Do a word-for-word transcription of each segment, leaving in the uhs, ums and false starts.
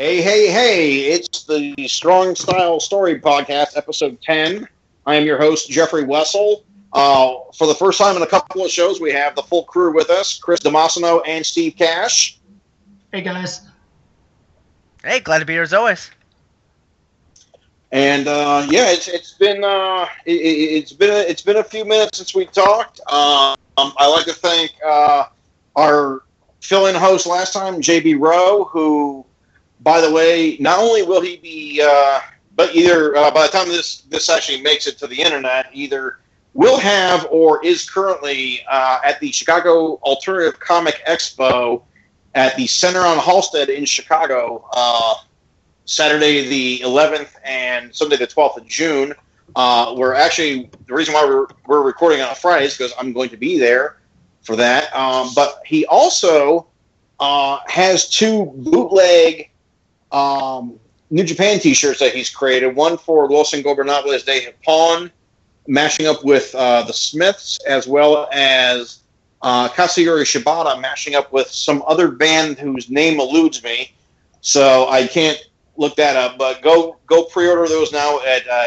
Hey, hey, hey, it's the Strong Style Story Podcast, episode ten. I am your host, Jeffrey Wessel. Uh, for the first time in a couple of shows, we have the full crew with us, Chris Damasino and Steve Cash. Hey, guys. Hey, glad to be here as always. And, uh, yeah, it's it's been uh, it, it's been a, it's been a few minutes since we talked. Um, I like to thank uh, our fill-in host last time, J B Rowe, who... By the way, not only will he be, uh, but either uh, by the time this, this actually makes it to the internet, either will have or is currently uh, at the Chicago Alternative Comic Expo at the Center on Halsted in Chicago, uh, Saturday the eleventh and Sunday the twelfth of June. Uh, we're actually, the reason why we're, we're recording on a Friday is because I'm going to be there for that. Um, but he also uh, has two bootleg Um, New Japan t-shirts that he's created. One for Los Ingobernables de Japón, mashing up with uh, the Smiths, as well as uh, Katsuyori Shibata mashing up with some other band whose name eludes me. So I can't look that up, but go go pre-order those now at uh,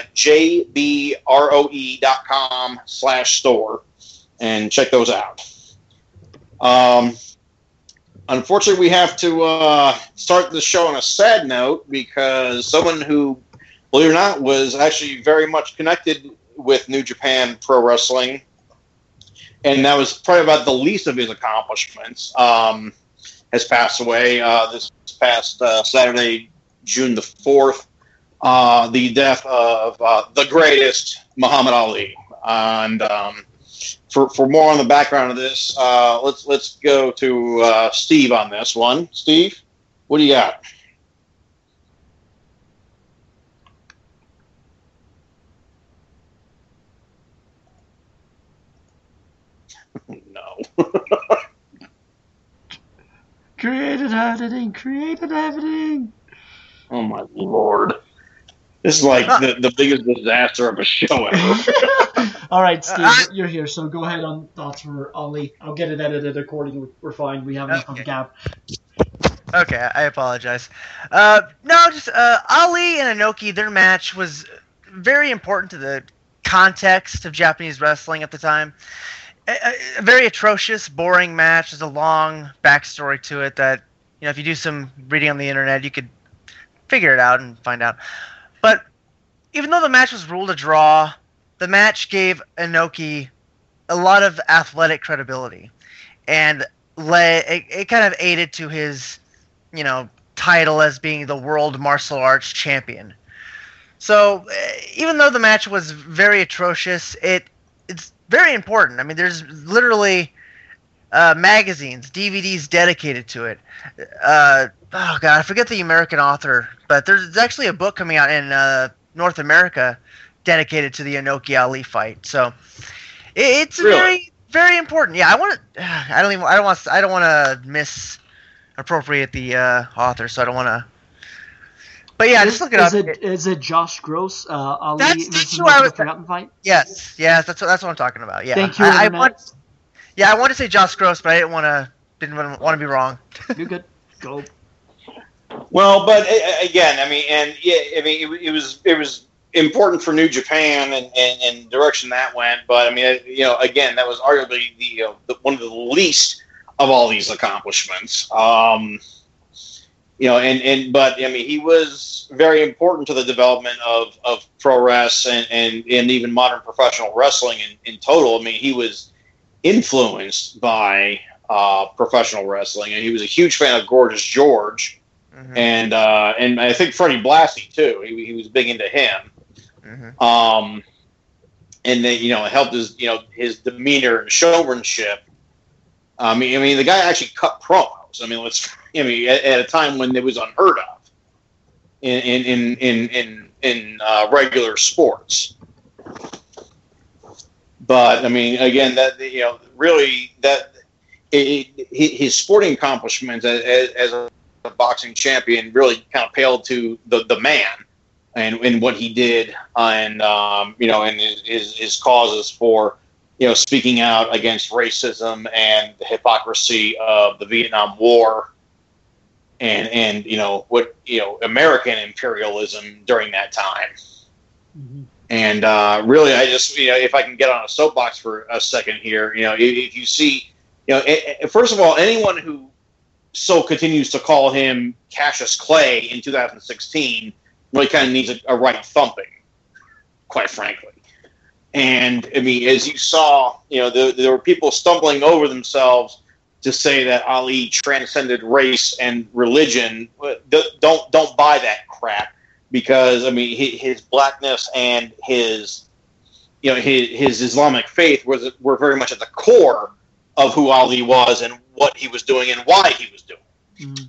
jbroe.com slash store and check those out. Um, Unfortunately, we have to uh, start the show on a sad note because someone who, believe it or not, was actually very much connected with New Japan Pro Wrestling, and that was probably about the least of his accomplishments, um, has passed away uh, this past uh, Saturday, June the fourth, uh, the death of uh, the greatest, Muhammad Ali. And... Um, For, for more on the background of this, uh, let's let's go to uh, Steve on this one. Steve, what do you got? No. Created editing, created editing. Oh my Lord. This is like the, the biggest disaster of a show ever. All right, Steve, uh, you're here, so go ahead on thoughts for Ali. I'll get it edited accordingly. We're fine. We have enough okay. of a gap. Okay, I apologize. Uh, no, just uh, Ali and Inoki, their match was very important to the context of Japanese wrestling at the time. A, a very atrocious, boring match. There's a long backstory to it that, you know, if you do some reading on the internet, you could figure it out and find out. But even though the match was ruled a draw, the match gave Inoki a lot of athletic credibility, and le- it, it kind of aided to his, you know, title as being the world martial arts champion. So even though the match was very atrocious, it it's very important. I mean, there's literally uh, magazines, D V Ds dedicated to it. Uh, oh God, I forget the American author, but there's actually a book coming out in uh, North America dedicated to the Inoki Ali fight. So it, it's really? very, very important. Yeah, I want to. I don't even. I don't want. I don't want to misappropriate the uh, author, so I don't want to. But yeah, is, just look it is up. It, is it Josh Gross? Uh, Ali that's versus who I was. Forgotten fight. Yes, yes, that's what that's what I'm talking about. Yeah, Thank you. I, I want. Yeah, I want to say Josh Gross, but I didn't want to. Didn't want to be wrong. You're good. Go. Well, but again, I mean, and yeah, I mean, it, it was it was important for New Japan and, and, and direction that went. But I mean, you know, again, that was arguably the, you know, the one of the least of all these accomplishments. Um, you know, and, and but I mean, he was very important to the development of, of pro wrestling and, and and even modern professional wrestling in, in total. I mean, he was influenced by uh, professional wrestling, and he was a huge fan of Gorgeous George. Mm-hmm. And uh, and I think Freddie Blassie too. He, he was big into him. Mm-hmm. Um, and then, you know, it helped his, you know, his demeanor and showmanship. I mean, I mean, the guy actually cut promos. I mean, let's, I mean, at, at a time when it was unheard of in in in in in, in uh, regular sports. But I mean, again, that, you know, really that it, it, his sporting accomplishments as, as a boxing champion really kind of paled to the, the man and, and what he did and, um, you know, and his, his causes for, you know, speaking out against racism and the hypocrisy of the Vietnam War. and and you know what you know American imperialism during that time. Mm-hmm. And uh, really, I just you know if I can get on a soapbox for a second here, you know, if, if you see, you know, it, it, first of all, anyone who so continues to call him Cassius Clay in two thousand sixteen really kind of needs a, a right thumping, quite frankly. And I mean, as you saw, you know, there, there were people stumbling over themselves to say that Ali transcended race and religion. Don't don't buy that crap, because I mean, his blackness and his, you know, his, his Islamic faith was were very much at the core of who Ali was and what he was doing and why he was doing. Mm-hmm.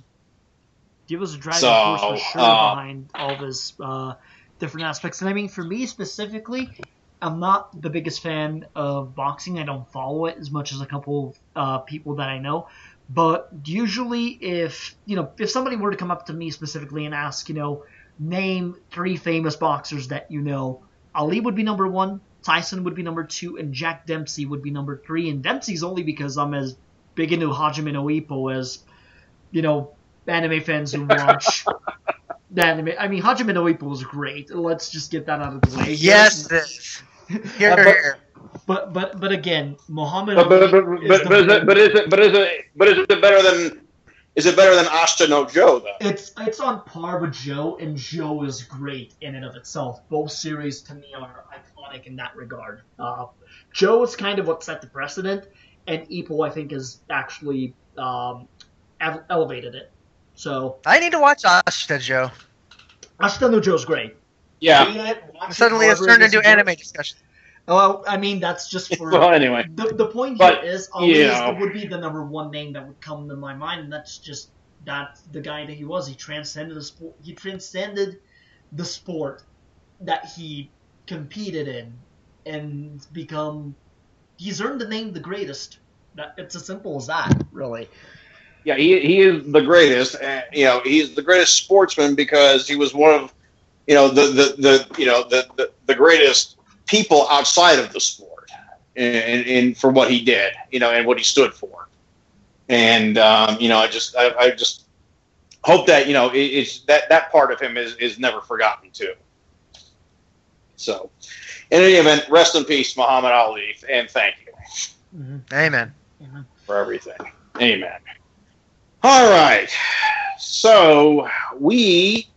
He was a driving so, force for sure uh, behind all of his uh, different aspects. And I mean, for me specifically, I'm not the biggest fan of boxing. I don't follow it as much as a couple of uh, people that I know. But usually if, you know, if somebody were to come up to me specifically and ask, you know, name three famous boxers that you know, Ali would be number one, Tyson would be number two, and Jack Dempsey would be number three. And Dempsey's only because I'm as big into Hajime no Ippo as, you know, anime fans who watch the anime. I mean, Hajime no Ippo was great. Let's just get that out of the way. Yes, this. Here, uh, but, here. But but but again, Muhammad But Ali but but, is but, the but, is man. it, but is it but is it but is it better than is it better than Ashita no Joe though? It's it's on par with Joe, and Joe is great in and of itself. Both series to me are iconic in that regard. Uh, Joe is kind of what set the precedent, and Ippo I think has actually um, ev- elevated it. So I need to watch Ashita Joe. Ashita no Joe's great. Yeah. Read it, watch it, Suddenly it's however turned it is into you do anime it. discussion. Well, I mean that's just for Well, anyway. the the point But, here is Ali you is- know. would be the number one name that would come to my mind, and that's just that the guy that he was. He transcended the sport. He transcended the sport that he competed in, and become. He's earned the name the greatest. That it's as simple as that, really. Yeah, he he is the greatest. And, you know, he's the greatest sportsman because he was one of, you know, the the, the you know the, the, the greatest people outside of the sport, and, and for what he did, you know, and what he stood for. And um, you know, I just I, I just hope that you know it, it's that that part of him is is never forgotten too. So, in any event, rest in peace, Muhammad Ali, and thank you Mm-hmm. Amen. for everything. Amen. All right. So we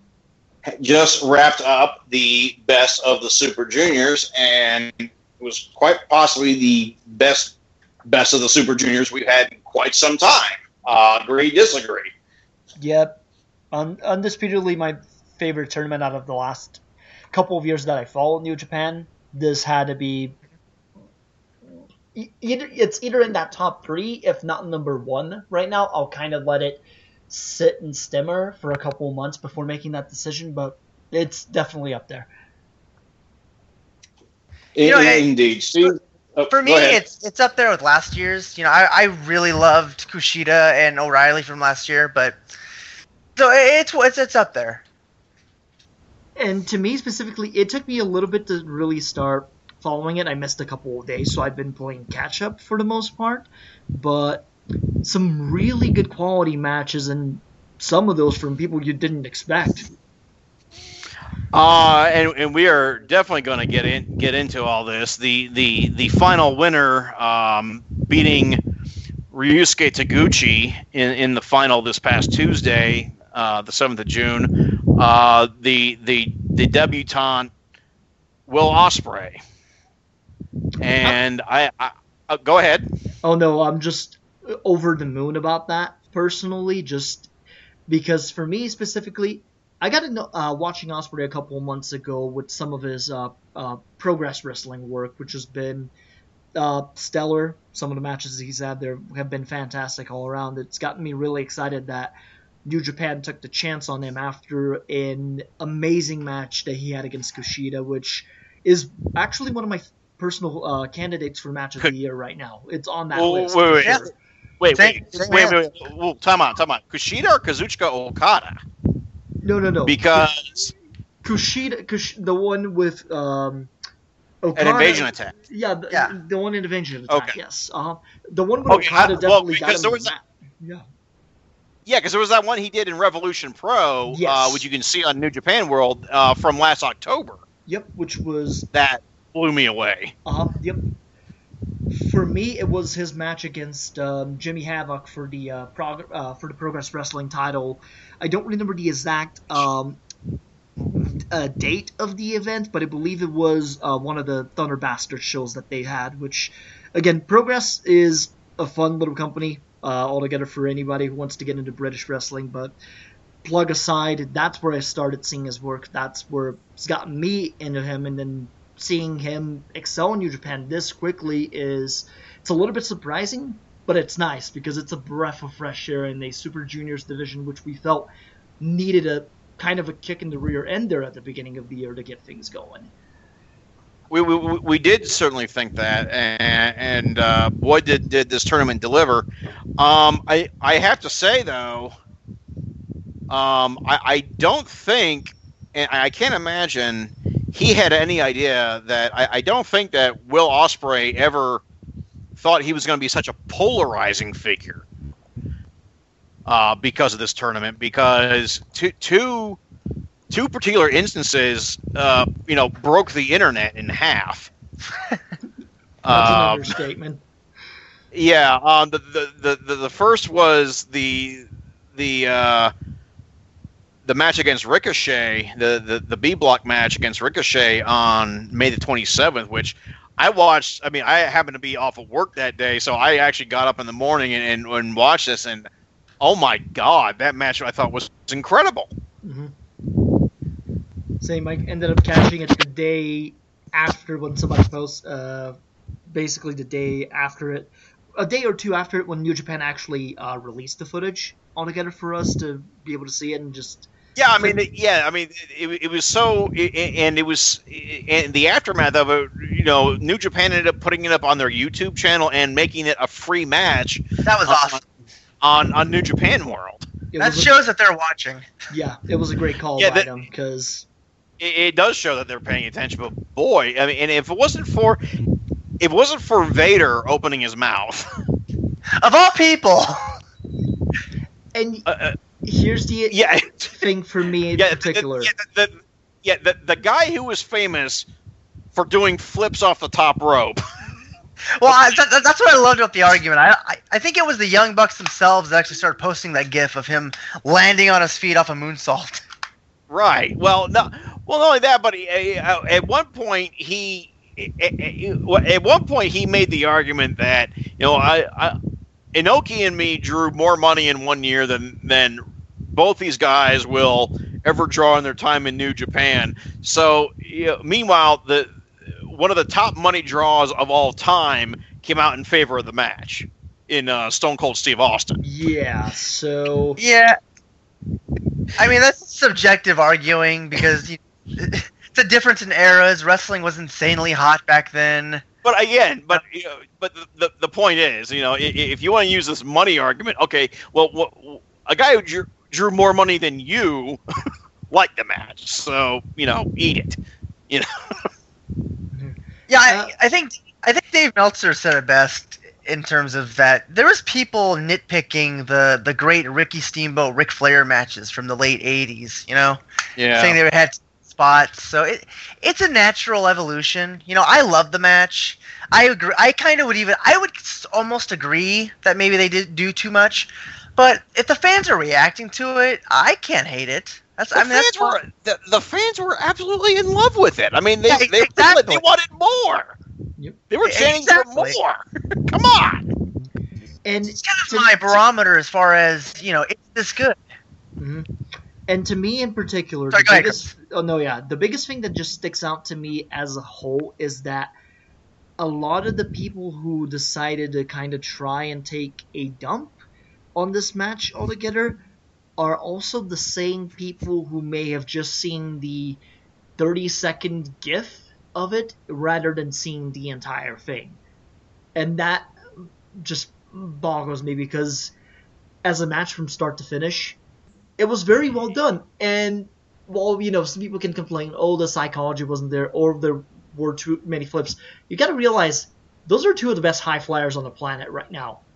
just wrapped up the best of the Super Juniors, and it was quite possibly the best best of the Super Juniors we've had in quite some time. Uh, agree, disagree. Yep, Un- undisputedly my favorite tournament out of the last couple of years that I followed New Japan. This had to be. Either, it's either in that top three, if not number one right now. I'll kind of let it sit and simmer for a couple of months before making that decision, but it's definitely up there. You know, hey, Indeed. Steve, oh, For me, go ahead. it's it's up there with last year's. You know, I, I really loved Kushida and O'Reilly from last year, but so it's it's it's up there. And to me specifically, it took me a little bit to really start following it. I missed a couple of days, so I've been playing catch up for the most part. But some really good quality matches, and some of those from people you didn't expect. Uh, and, and we are definitely going to get in get into all this. The the the final winner, um, beating Ryusuke Taguchi in, in the final this past Tuesday, uh, the seventh of June. Uh, the the the debutante Will Ospreay. And I, I uh, go ahead. Oh no, I'm just over the moon about that personally, just because for me specifically, I got to know uh, watching Ospreay a couple of months ago with some of his uh, uh, Progress Wrestling work, which has been uh, stellar. Some of the matches he's had there have been fantastic all around. It's gotten me really excited that New Japan took the chance on him after an amazing match that he had against Kushida, which is actually one of my personal uh, candidates for match of the year right now. It's on that Whoa, list. wait, wait, for wait. sure. Wait, Same- wait, same wait, here. wait, wait. Well, time out, time out. Kushida or Kazuchika Okada? No, no, no. Because Kushida, Kush, the one with um, an Okada, invasion attack. Yeah, the, Yeah. the one in invasion attack. Okay. Yes. Uh huh. The one with Okay, Okada I- well, definitely got because him there the was a- ma- Yeah. Yeah, because there was that one he did in Revolution Pro, Yes. uh, which you can see on New Japan World uh, from last October. Yep, which was That blew me away. uh yep. For me, it was his match against um, Jimmy Havoc for the uh, prog- uh, for the Progress Wrestling title. I don't remember the exact um, uh, date of the event, but I believe it was uh, one of the Thunder Bastard shows that they had. Which, again, Progress is a fun little company uh, altogether for anybody who wants to get into British wrestling. But plug aside, that's where I started seeing his work. That's where it's gotten me into him, and then seeing him excel in New Japan this quickly is it's a little bit surprising, but it's nice because it's a breath of fresh air in a Super Juniors division, which we felt needed a kind of a kick in the rear end there at the beginning of the year to get things going. We, we, we did certainly think that, and, and uh, boy, did, did this tournament deliver. Um, I I have to say though, um, I, I don't think, and I can't imagine he had any idea that I, I don't think that Will Ospreay ever thought he was going to be such a polarizing figure uh, because of this tournament. Because two two two particular instances, uh, you know, broke the internet in half. That's an um, understatement. Yeah, um, the, the the the first was the the. Uh, The match against Ricochet, the, the, the B block match against Ricochet on May the twenty-seventh, which I watched. I mean, I happened to be off of work that day, so I actually got up in the morning and, and, and watched this, and oh my God, that match I thought was incredible. Mm-hmm. Same, I ended up catching it the day after when somebody posts, uh, basically the day after it, a day or two after it when New Japan actually uh, released the footage altogether for us to be able to see it and just. Yeah, I mean, it, yeah, I mean, it, it was so, it, and it was, in the aftermath of it, you know, New Japan ended up putting it up on their YouTube channel and making it a free match. That was on, awesome. On, on New Japan World. It That was a- shows that they're watching. Yeah, it was a great call Yeah, by that- them because. It, it does show that they're paying attention, but boy, I mean, and if it wasn't for, if it wasn't for Vader opening his mouth. Of all people. And Uh, uh, here's the yeah. thing for me in yeah, particular. The, yeah, the, the, yeah the, the guy who was famous for doing flips off the top rope. Well, I, that, that's what I loved about the argument. I, I I think it was the Young Bucks themselves that actually started posting that GIF of him landing on his feet off a moonsault. Right. Well, no. Well, not only that, but he, uh, at one point he, at one point he made the argument that you know I, I, Inoki and me drew more money in one year than than both these guys will ever draw in their time in New Japan. So, you know, meanwhile, the one of the top money draws of all time came out in favor of the match in uh, Stone Cold Steve Austin. Yeah, so Yeah. I mean, that's subjective arguing because you, it's a difference in eras. Wrestling was insanely hot back then. But again, but you know, but the, the the point is, you know, if, if you want to use this money argument, okay, well, what, a guy who drew, drew more money than you liked the match, so you know, eat it, you know. Yeah, Uh, I, I think I think Dave Meltzer said it best in terms of that. There was people nitpicking the the great Ricky Steamboat Ric Flair matches from the late eighties, you know, Yeah. saying they had spots. So it it's a natural evolution. You know, I love the match. I agree. I kind of would even I would s- almost agree that maybe they did do too much. But if the fans are reacting to it, I can't hate it. That's The I mean that's fans were the, the fans were absolutely in love with it. I mean, they Yeah, they, exactly. they wanted more. Yep. They were chanting Exactly. for more. Come on. and it's kind of to- my barometer as far as, you know, it's this good. Mhm. And to me in particular, Sorry, the go ahead, biggest oh no yeah, the biggest thing that just sticks out to me as a whole is that a lot of the people who decided to kind of try and take a dump on this match altogether are also the same people who may have just seen the thirty second gif of it rather than seeing the entire thing. And that just boggles me because as a match from start to finish, it was very well done. And while, you know, some people can complain, oh, the psychology wasn't there, or there were too many flips, you got to realize those are two of the best high flyers on the planet right now.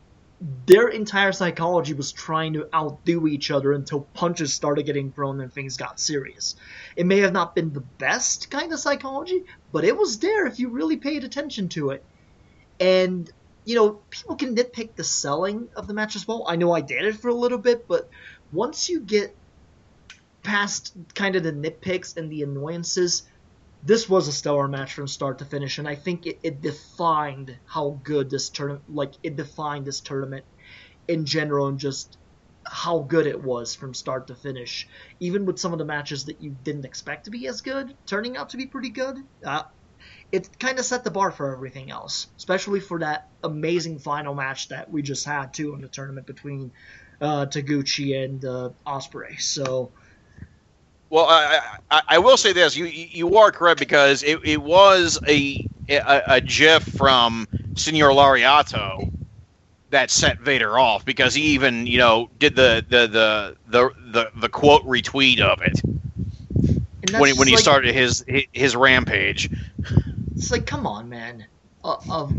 their entire psychology was trying to outdo each other until punches started getting thrown and things got serious. It may have not been the best kind of psychology, but it was there if you really paid attention to it. And, you know, people can nitpick the selling of the match as well. I know I did it for a little bit, but once you get past kind of the nitpicks and the annoyances, this was a stellar match from start to finish, and I think it, it defined how good this tournament, like, it defined this tournament in general and just how good it was from start to finish. Even with some of the matches that you didn't expect to be as good, turning out to be pretty good, uh, it kind of set the bar for everything else, especially for that amazing final match that we just had, too, in the tournament between uh, Taguchi and uh, Ospreay. So... Well, I, I I will say this: you you are correct, because it, it was a, a a GIF from Senor Lariato that set Vader off, because he even you know did the the the the, the, the quote retweet of it when he, when he like, started his his rampage. It's like, come on, man. Uh, uh,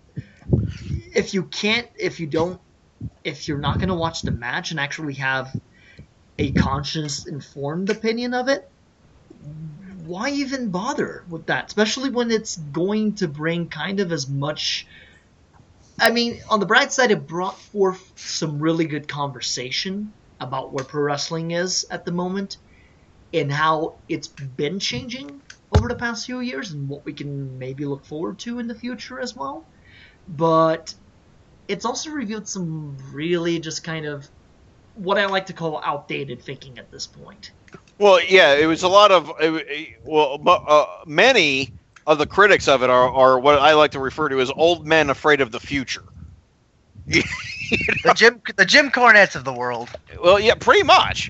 if you can't, if you don't, if you're not gonna watch the match and actually have a conscious, informed opinion of it, why even bother with that? Especially when it's going to bring kind of as much... I mean, on the bright side, it brought forth some really good conversation about where pro wrestling is at the moment and how it's been changing over the past few years and what we can maybe look forward to in the future as well. But it's also revealed some really just kind of what I like to call outdated thinking at this point. Well, yeah, it was a lot of well, uh, many of the critics of it are, are what I like to refer to as old men afraid of the future. you know? The Jim, the Jim Cornettes of the world. Well, yeah, pretty much.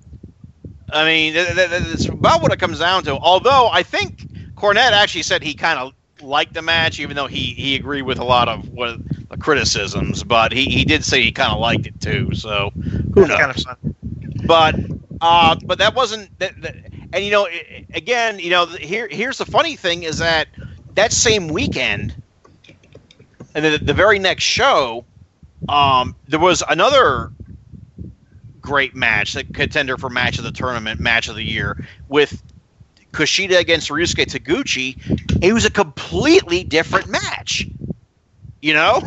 I mean, that's about what it comes down to. Although I think Cornette actually said he kind of liked the match, even though he, he agreed with a lot of what the criticisms, but he, he did say he kind of liked it too. So who knows? Kind of fun. But uh, but that wasn't that, that, and you know again you know here here's the funny thing is that that same weekend and the, the very next show um, there was another great match, the contender for match of the tournament, match of the year, with Kushida against Ryusuke Taguchi. It was a completely different match, you know.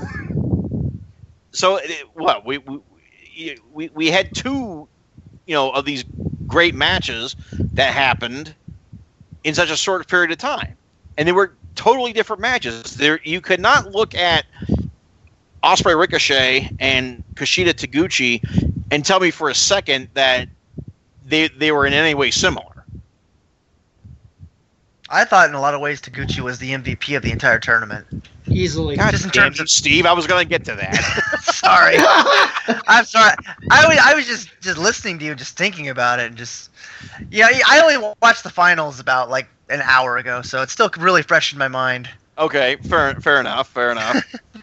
So it, what we, we we we had two, you know, of these great matches that happened in such a short period of time, and they were totally different matches. There, you could not look at Ospreay Ricochet and Kushida Taguchi and tell me for a second that they they were in any way similar. I thought in a lot of ways Taguchi was the M V P of the entire tournament. Easily. God, just in terms of Steve, I was going to get to that. Sorry. I'm sorry. I was, I was just, just listening to you, just thinking about it, and just yeah. I only watched the finals about like an hour ago, so it's still really fresh in my mind. Okay, fair, fair enough, fair enough.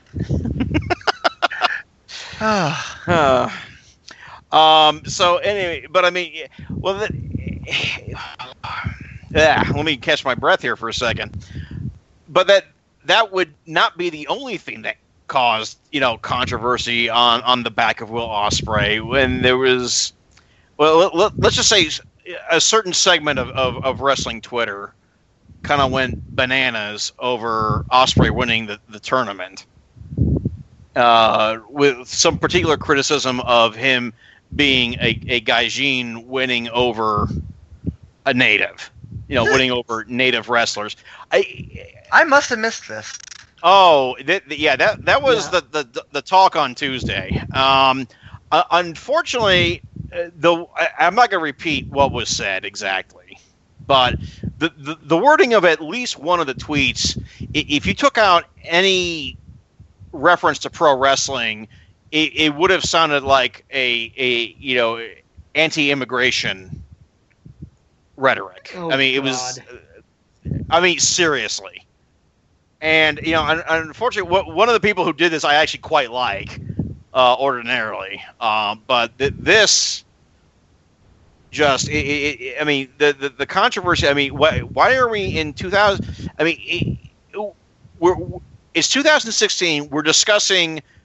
uh, um. So anyway, but I mean, well, the, yeah. Let me catch my breath here for a second. But that that would not be the only thing that caused, you know, controversy on, on the back of Will Ospreay when there was, well, let, let, let's just say a certain segment of, of, of wrestling Twitter kind of went bananas over Ospreay winning the, the tournament, uh, with some particular criticism of him being a, a Gaijin winning over a native, you know, winning over native wrestlers. I I must have missed this. Oh, th- th- yeah, that that was Yeah. the, the the talk on Tuesday. Um, uh, unfortunately, uh, the I, I'm not going to repeat what was said exactly, but the, the the wording of at least one of the tweets, i- if you took out any reference to pro wrestling, it, it would have sounded like a a you know anti-immigration rhetoric. Oh, I mean, it was. God. I mean, seriously. And, you know, un- unfortunately, w- one of the people who did this I actually quite like, uh, ordinarily. Um, but th- this just, it, it, it, I mean, the, the, the controversy, I mean, why, why are we in two thousand, I mean, it, we're, it's two thousand sixteen, we're discussing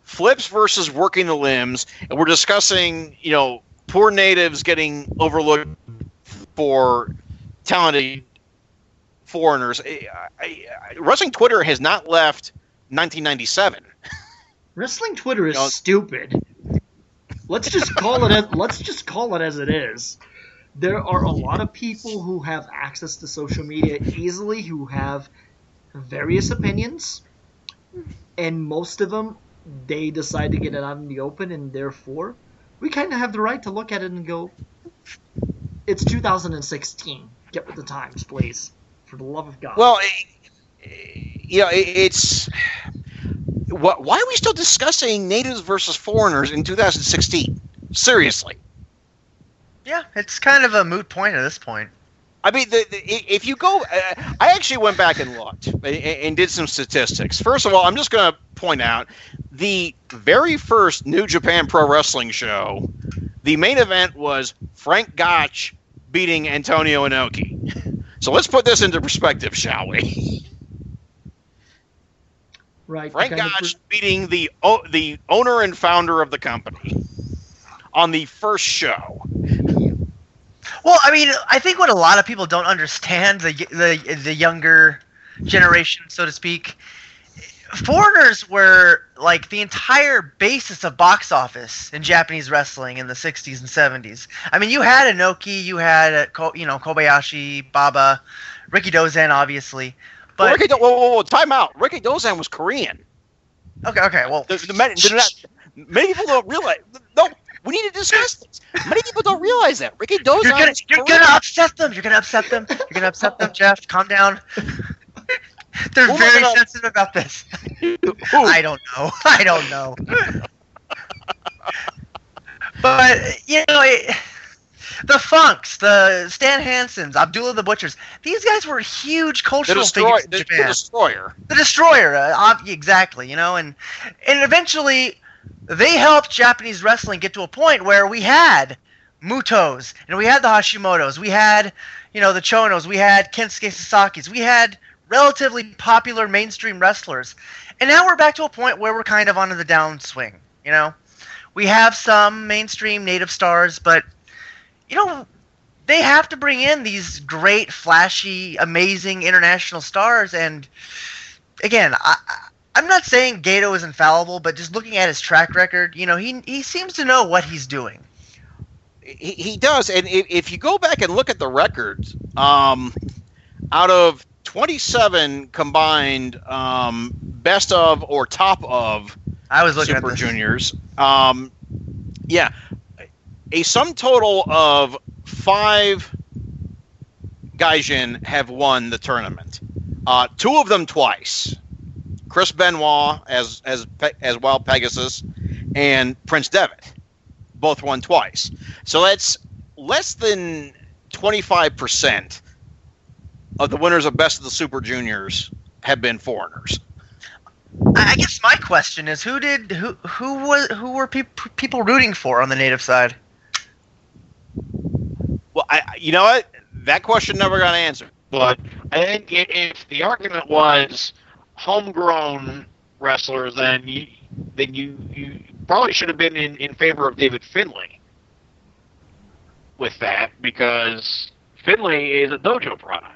flips versus working the limbs, and we're discussing, you know, poor natives getting overlooked for talented foreigners. I, I, I, wrestling Twitter has not left nineteen ninety-seven. Wrestling Twitter is You know, stupid. Let's just call it. As, let's just call it as it is. There are a lot of people who have access to social media easily, who have various opinions, and most of them, they decide to get it out in the open, and therefore, we kind of have the right to look at it and go, it's two thousand sixteen. Get with the times, please. For the love of God. Well, you know, it's... What, why are we still discussing natives versus foreigners in two thousand sixteen? Seriously. Yeah, it's kind of a moot point at this point. I mean, the, the, if you go... Uh, I actually went back and looked and, and did some statistics. First of all, I'm just going to point out the very first New Japan Pro Wrestling show, the main event was Frank Gotch beating Antonio Inoki. So let's put this into perspective, shall we? Right. Frank kind of Gotch per- beating the o- the owner and founder of the company on the first show. Well, I mean, I think what a lot of people don't understand, the the the younger generation, so to speak, foreigners were like the entire basis of box office in Japanese wrestling in the sixties and seventies. I mean, you had Inoki, you had uh, Ko- you know Kobayashi, Baba, Ricky Dozan, obviously. But Well, Ricky, Do- whoa, whoa, whoa, time out. Ricky Dozan was Korean. okay, okay, well, The, the, many, they're not- many people don't realize. No, we need to discuss this. Many people don't realize that Ricky Dozan. you're gonna is you're Korean. gonna upset them. You're gonna upset them. You're gonna upset them, Jeff. Calm down. They're Who am I very gonna- sensitive about this. Who? I don't know. I don't know. But you know, it, the Funks, the Stan Hansens, Abdullah the Butchers, these guys were huge The, cultural destroy, figures in the, the Japan. destroyer. The Destroyer, uh, ob- exactly. You know, and and eventually they helped Japanese wrestling get to a point where we had Mutos and we had the Hashimotos, we had you know the Chonos, we had Kensuke Sasaki's, we had relatively popular mainstream wrestlers, and now we're back to a point where we're kind of on the downswing. You know, we have some mainstream native stars, but you know they have to bring in these great, flashy, amazing international stars. And again, I, I'm not saying Gato is infallible, but just looking at his track record, you know, he he seems to know what he's doing. He, he does, and if, if you go back and look at the records, um, out of twenty-seven combined um, best of or top of I was looking Super at this. Juniors, um, yeah, a sum total of five Gaijin have won the tournament. Uh, two of them twice. Chris Benoit as as Pe- as Wild Pegasus, and Prince Devitt, both won twice. So that's less than twenty-five percent of the winners of Best of the Super Juniors have been foreigners. I I guess my question is, who did who who was who were peop people rooting for on the native side? Well, I, you know what? That question never got answered. But I think i- if the argument was homegrown wrestler, then you then you, you probably should have been in, in favor of David Finlay with that, because Finlay is a dojo product.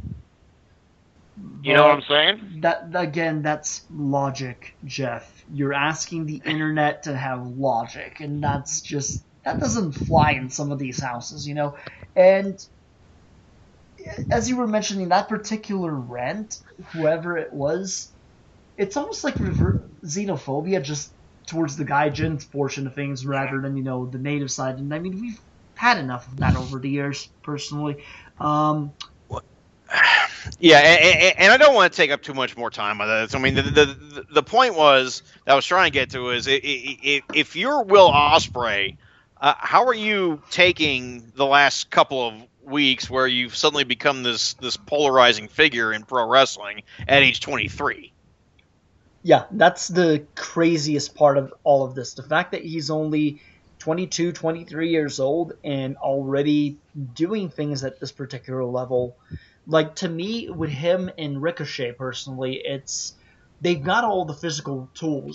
You know what I'm saying? That again, that's logic, Jeff. You're asking the internet to have logic, and that's just that doesn't fly in some of these houses, you know. And as you were mentioning, that particular rent, whoever it was, it's almost like rever- xenophobia just towards the Gaijin portion of things rather than, you know, the native side. And I mean, we've had enough of that over the years, personally. Um, Yeah, and, and I don't want to take up too much more time on this. I mean, the the, the point was that I was trying to get to is if, if you're Will Ospreay, uh, how are you taking the last couple of weeks where you've suddenly become this this polarizing figure in pro wrestling at age twenty-three? Yeah, that's the craziest part of all of this. The fact that he's only twenty-two, twenty-three years old and already doing things at this particular level. Like, to me, with him and Ricochet, personally, it's they've got all the physical tools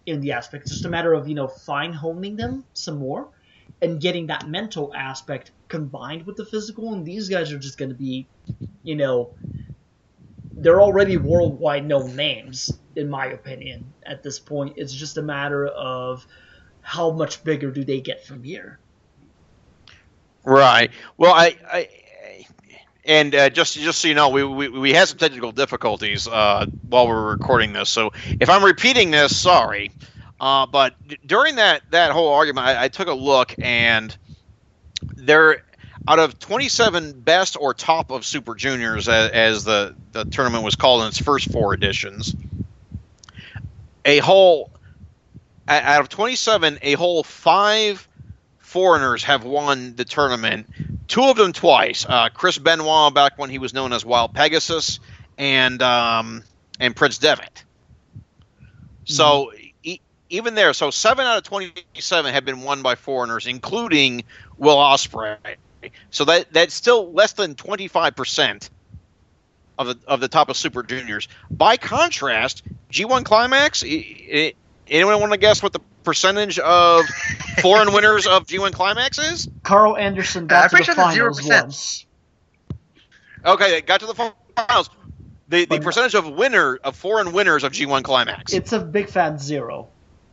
in the aspect. It's just a matter of, you know, fine honing them some more and getting that mental aspect combined with the physical. And these guys are just going to be, you know, they're already worldwide known names, in my opinion, at this point. It's just a matter of how much bigger do they get from here. Right. Well, I, I and uh, just just so you know, we, we we had some technical difficulties uh, while we were recording this. So if I'm repeating this, sorry. Uh, but d- during that that whole argument, I, I took a look, and there, out of twenty-seven best or top of Super Juniors, as, as the the tournament was called in its first four editions, a whole out of twenty-seven, a whole five foreigners have won the tournament. Two of them twice. Uh, Chris Benoit, back when he was known as Wild Pegasus, and um, and Prince Devitt. So mm-hmm. e- even there, so seven out of twenty-seven have been won by foreigners, including Will Ospreay. So that that's still less than twenty-five percent of the of the top of Super Juniors. By contrast, G one Climax. It, it, anyone want to guess what the percentage of foreign winners of G one Climax is? Carl Anderson got uh, to the finals once. Okay, got to the finals. The the percentage of winner of foreign winners of G one Climax. It's a big fat zero.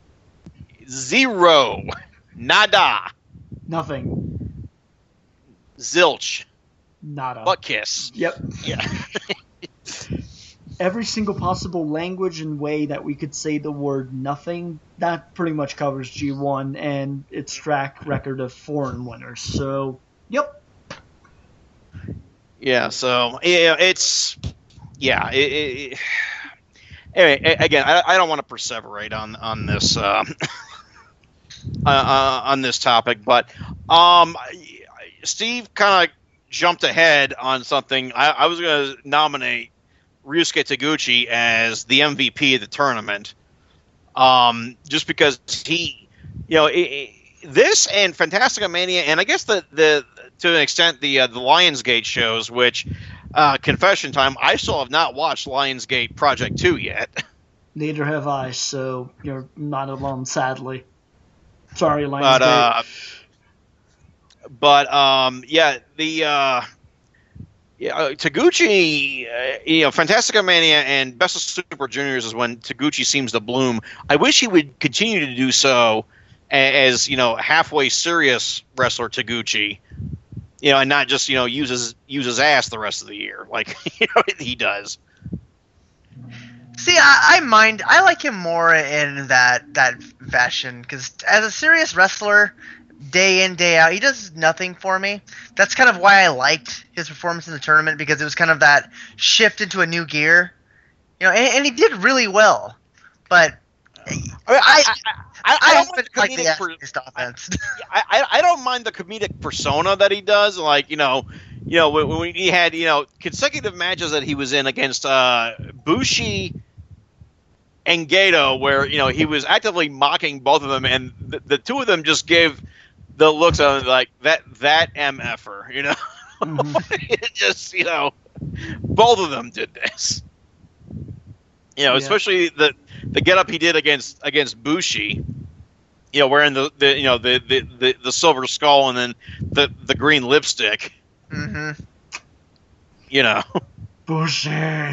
Zero. Nada. Nothing. Zilch. Nada. Butt kiss. Yep. Yeah. Every single possible language and way that we could say the word nothing, that pretty much covers G one and its track record of foreign winners. So, yep. Yeah, so, yeah, it's, yeah, it, it, anyway, again, I, I don't want to perseverate on, on this, uh, uh, on this topic, but, um, Steve kind of jumped ahead on something. I, I was going to nominate Ryusuke Taguchi as the M V P of the tournament, um, just because he, you know, it, it, this and Fantastica Mania, and I guess the the to an extent the uh, the Lionsgate shows, which uh, confession time, I still have not watched Lionsgate Project Two yet. Neither have I, so you're not alone, sadly. Sorry, Lionsgate. But uh, but um, yeah, the. Uh, Yeah, uh, Taguchi, uh, you know, Fantastica Mania and Best of Super Juniors is when Taguchi seems to bloom. I wish he would continue to do so as, you know, halfway serious wrestler Taguchi, you know, and not just, you know, use his, use his ass the rest of the year like you know, he does. See, I, I mind. I like him more in that that fashion because as a serious wrestler, day in, day out, he does nothing for me. That's kind of why I liked his performance in the tournament, because it was kind of that shift into a new gear. You know, and, and he did really well. But I mean, I, I, I, I, I don't mind like the per- offense. I, I, I don't mind the comedic persona that he does. Like, you know, you know when, when he had, you know, consecutive matches that he was in against uh, Bushi and Gato, where, you know, he was actively mocking both of them, and the, the two of them just gave the looks of like that that mf'er, you know. Mm-hmm. It just, you know, both of them did this. You know, yeah. Especially the the get up he did against against Bushi. You know, wearing the, the you know the, the, the, the silver skull and then the, the green lipstick. Mm-hmm. You know. Bushi.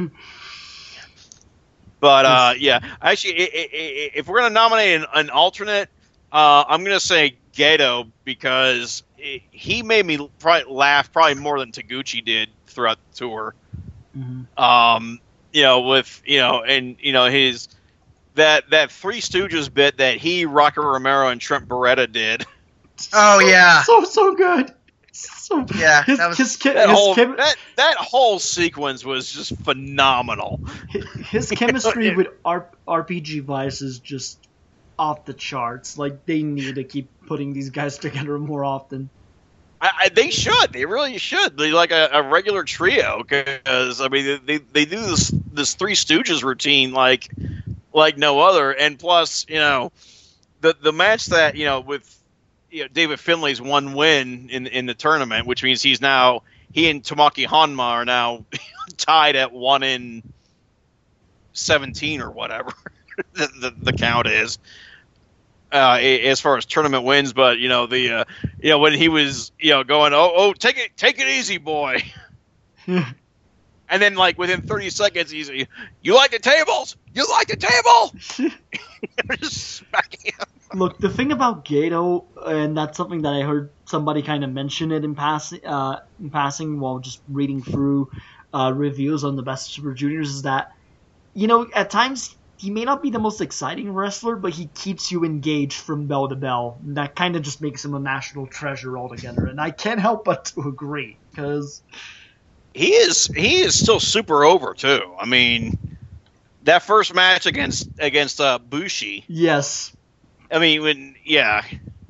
But uh, yeah, actually, if we're gonna nominate an, an alternate, uh, I'm gonna say Gato, because he made me probably laugh probably more than Taguchi did throughout the tour. Mm-hmm. Um, you know, with you know, and you know his that that Three Stooges bit that he, Rocky Romero, and Trent Beretta did. Oh yeah, so so good. So yeah, his, that was his, that, his whole, chem- that that whole sequence was just phenomenal. His, his chemistry with R- RPG Vice is just off the charts. Like, they need to keep putting these guys together more often. I, I, they should. They really should. They like a, a regular trio, because I mean they they do this this Three Stooges routine like like no other. And plus, you know, the the match that you know with you know, David Finlay's one win in in the tournament, which means he's now he and Tomoaki Honma are now tied at one in seventeen or whatever. the, the the count is. Uh, as far as tournament wins, but you know the uh, you know when he was you know going oh oh take it take it easy boy, and then like within thirty seconds he's you like the tables you like the table just smacking him. Look, the thing about Gato, and that's something that I heard somebody kind of mention it in passing uh, in passing while just reading through uh, reviews on the Best Super Juniors, is that you know at times. He may not be the most exciting wrestler, but he keeps you engaged from bell to bell. And that kind of just makes him a national treasure altogether. And I can't help but to agree, because he is he is still super over too. I mean, that first match against against uh, Bushi. Yes. I mean, when yeah,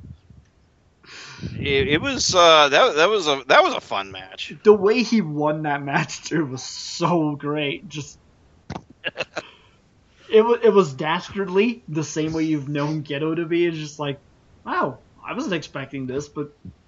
it, it was uh, that that was a that was a fun match. The way he won that match too was so great. Just. It was, it was dastardly, the same way you've known Gedo to be. It's just like, wow, I wasn't expecting this, but...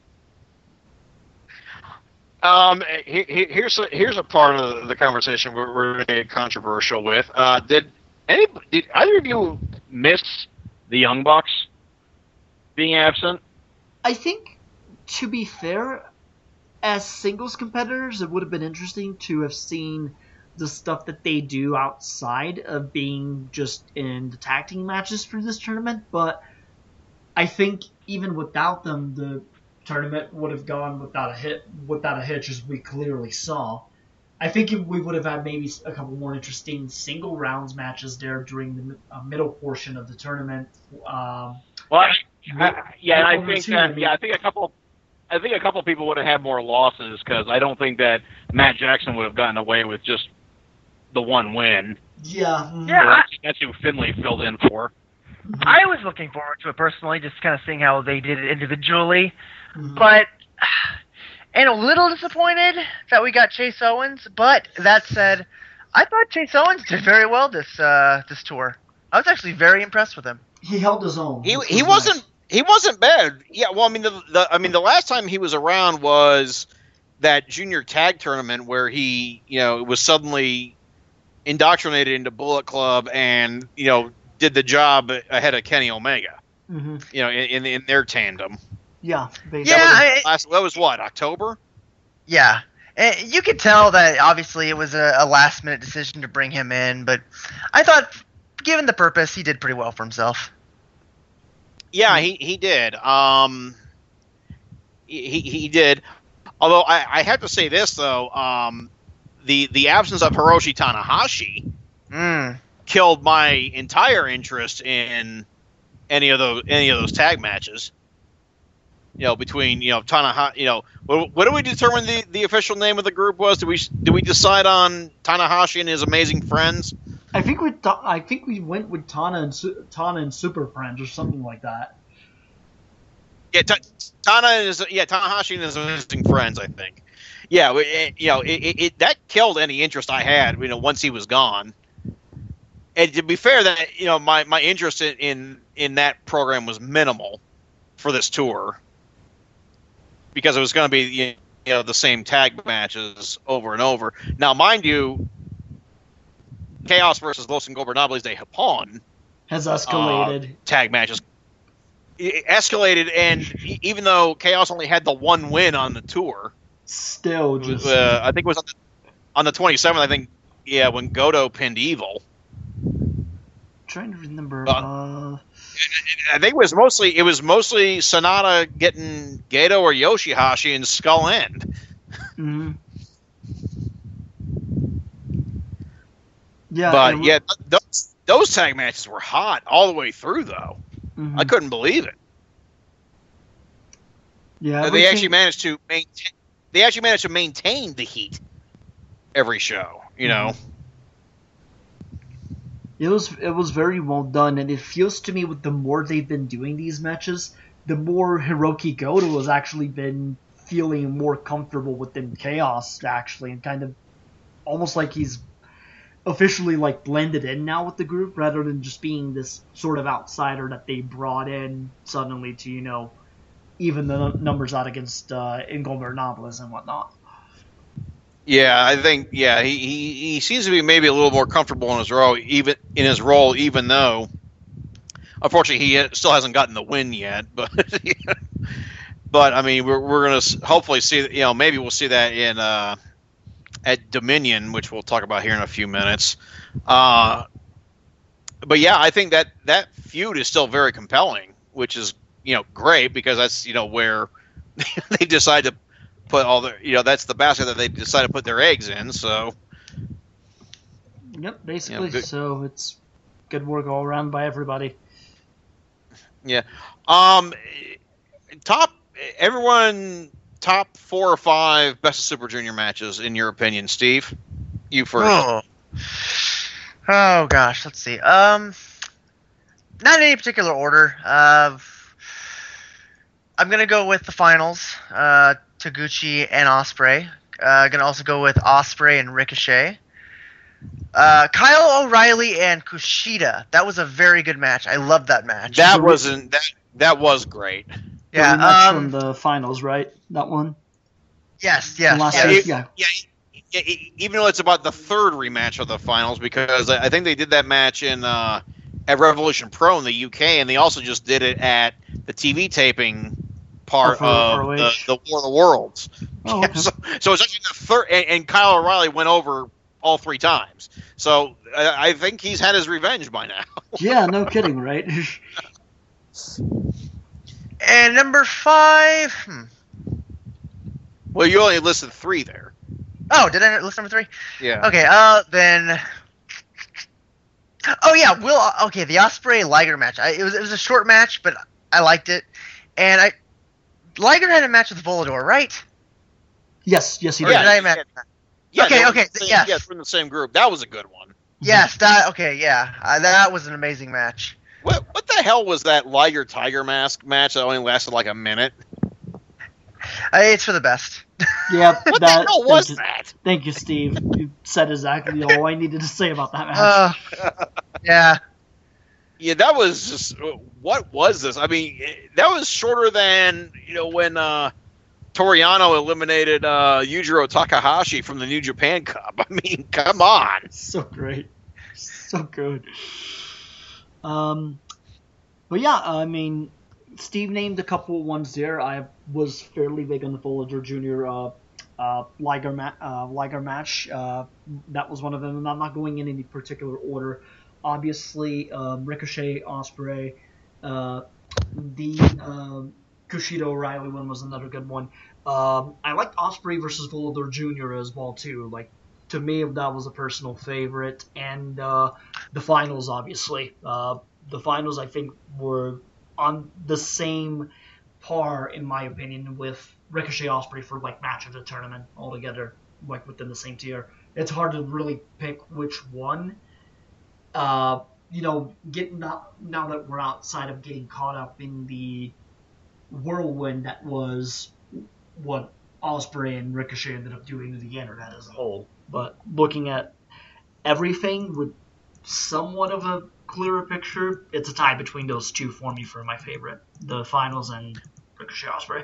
Um, he, he, here's a, here's a part of the conversation we're, we're going to get controversial with. Uh, did any did either of you miss the Young Bucks being absent? I think, to be fair, as singles competitors, it would have been interesting to have seen the stuff that they do outside of being just in the tag team matches for this tournament, but I think even without them, the tournament would have gone without a hit, without a hitch, as we clearly saw. I think we would have had maybe a couple more interesting single rounds matches there during the uh, middle portion of the tournament. Um, well, I, I, yeah, I think two, uh, I mean, yeah, I think a couple. I think a couple people would have had more losses because I don't think that Matt Jackson would have gotten away with just the one win. Yeah. Yeah, So I, that's, that's who Finley filled in for. I was looking forward to it personally, just kind of seeing how they did it individually. Mhm. But, and a little disappointed that we got Chase Owens. But that said, I thought Chase Owens did very well this uh, this tour. I was actually very impressed with him. He held his own. He which he was wasn't nice. he wasn't bad. Yeah, well, I mean the, the I mean the last time he was around was that junior tag tournament where he you know was suddenly indoctrinated into Bullet Club and you know did the job ahead of Kenny Omega. Mhm. You know in in, in their tandem. Yeah. Basically. Yeah, That was, I- last, that was what October. Yeah. And you could tell that obviously it was a, a last minute decision to bring him in, but I thought, given the purpose, he did pretty well for himself. Yeah, he, he did. Um, he, he did. Although I, I have to say this though, um, the the absence of Hiroshi Tanahashi Mm. killed my entire interest in any of those any of those tag matches. You know, between you know Tanahashi, you know, what, what did we determine the, the official name of the group was? Did we did we decide on Tanahashi and his amazing friends? I think we th- I think we went with Tana and Su- Tana and Super Friends or something like that. Yeah, Ta- Tana is yeah Tanahashi and his amazing friends. I think. Yeah, it, you know, it, it, it that killed any interest I had. You know, once he was gone. And to be fair, that you know, my, my interest in, in in that program was minimal for this tour because it was going to be you know the same tag matches over and over. Now, mind you, Chaos versus Los Ingobernables de Japón Has escalated. uh, tag matches it escalated, and e- even though Chaos only had the one win on the tour, Still it was, just. uh, I think it was on the, on the twenty-seventh. I think yeah, when Goto pinned Evil. Trying to remember. Uh, Uh, I think it was mostly it was mostly Sonata getting Gato or Yoshihashi in Skull End. mhm. Yeah. but it yeah, th- those those tag matches were hot all the way through though. mhm. I couldn't believe it. Yeah. they everything- actually managed to maintain. They actually managed to maintain the heat every show. You know. It was it was very well done, and it feels to me with the more they've been doing these matches, the more Hiroki Goto has actually been feeling more comfortable within Chaos, actually, and kind of almost like he's officially like blended in now with the group, rather than just being this sort of outsider that they brought in suddenly to you know even the numbers out against uh, Ingobernables and whatnot. Yeah, I think yeah he, he, he seems to be maybe a little more comfortable in his role, even in his role, even though unfortunately he still hasn't gotten the win yet. But but I mean we're we're gonna hopefully see you know maybe we'll see that in uh, at Dominion, which we'll talk about here in a few minutes. Uh, but yeah, I think that that feud is still very compelling, which is you know great because that's you know where they decide to put all their, you know, that's the basket that they decide to put their eggs in. So, yep, basically. You know, so it's good work all around by everybody. Yeah. Um, top everyone top four or five best of Super Junior matches in your opinion, Steve. You first. Oh. Oh gosh, let's see. Um, not in any particular order. Uh, I'm gonna go with the finals. Uh. Taguchi and Ospreay. Uh, gonna also go with Ospreay and Ricochet. Uh, Kyle O'Reilly and Kushida. That was a very good match. I loved that match. That wasn't that. That was great. Yeah, Yeah, um, um, from the finals, right? That one. yes, yes, The last yes. year. It- yeah. yeah, yeah, e- even though it's about the third rematch of the finals, because I I think they did that match in uh, at Revolution Pro in the U K, and they also just did it at the T V taping part Oh, for of R O the, H. the War of the Worlds. Oh, Yeah, okay. so, so it's actually the third, and, and Kyle O'Reilly went over all three times. So I, I think he's had his revenge by now. Yeah, no kidding, right? And number five. Hmm. Well, you only listed three there. Oh, did I list number three? Yeah. Okay. Uh, then. Oh yeah, Will. Okay, the Ospreay Liger match. I, it was it was a short match, but I liked it, and I. Liger had a match with Volador, right? yes, yes, he Or did. did I imagine that? Yeah, Okay, they were okay, in the same- yes. Yes, we're in the same group. That was a good one. Yes, that. Okay, yeah, uh, that was an amazing match. What what the hell was that Liger Tiger Mask match that only lasted like a minute? Uh, it's for the best. Yeah, What that, the hell was thank you, that? Thank you, Steve. You said exactly all I needed to say about that match. Uh, yeah. Yeah, that was just what was this? I mean, that was shorter than you know when uh, Toriano eliminated uh, Yujiro Takahashi from the New Japan Cup. I mean, come on. So great, so good. Um, but yeah, I mean, Steve named a couple ones there. I was fairly big on the Volador Junior Uh, uh, Liger, ma- uh, Liger match. Uh, that was one of them, and I'm not going in any particular order. Obviously, um, Ricochet, Ospreay, uh, the um Kushida O'Reilly one was another good one. Um, I liked Ospreay versus Volador Junior as well too. Like to me, that was a personal favorite, and uh, the finals, obviously, uh, the finals I think were on the same par in my opinion with Ricochet Ospreay for like match of the tournament altogether, like within the same tier. It's hard to really pick which one. Uh, you know, get now, now that we're outside of getting caught up in the whirlwind that was what Ospreay and Ricochet ended up doing to the internet as a whole. But looking at everything with somewhat of a clearer picture, it's a tie between those two for me for my favorite, the finals and Ricochet Ospreay.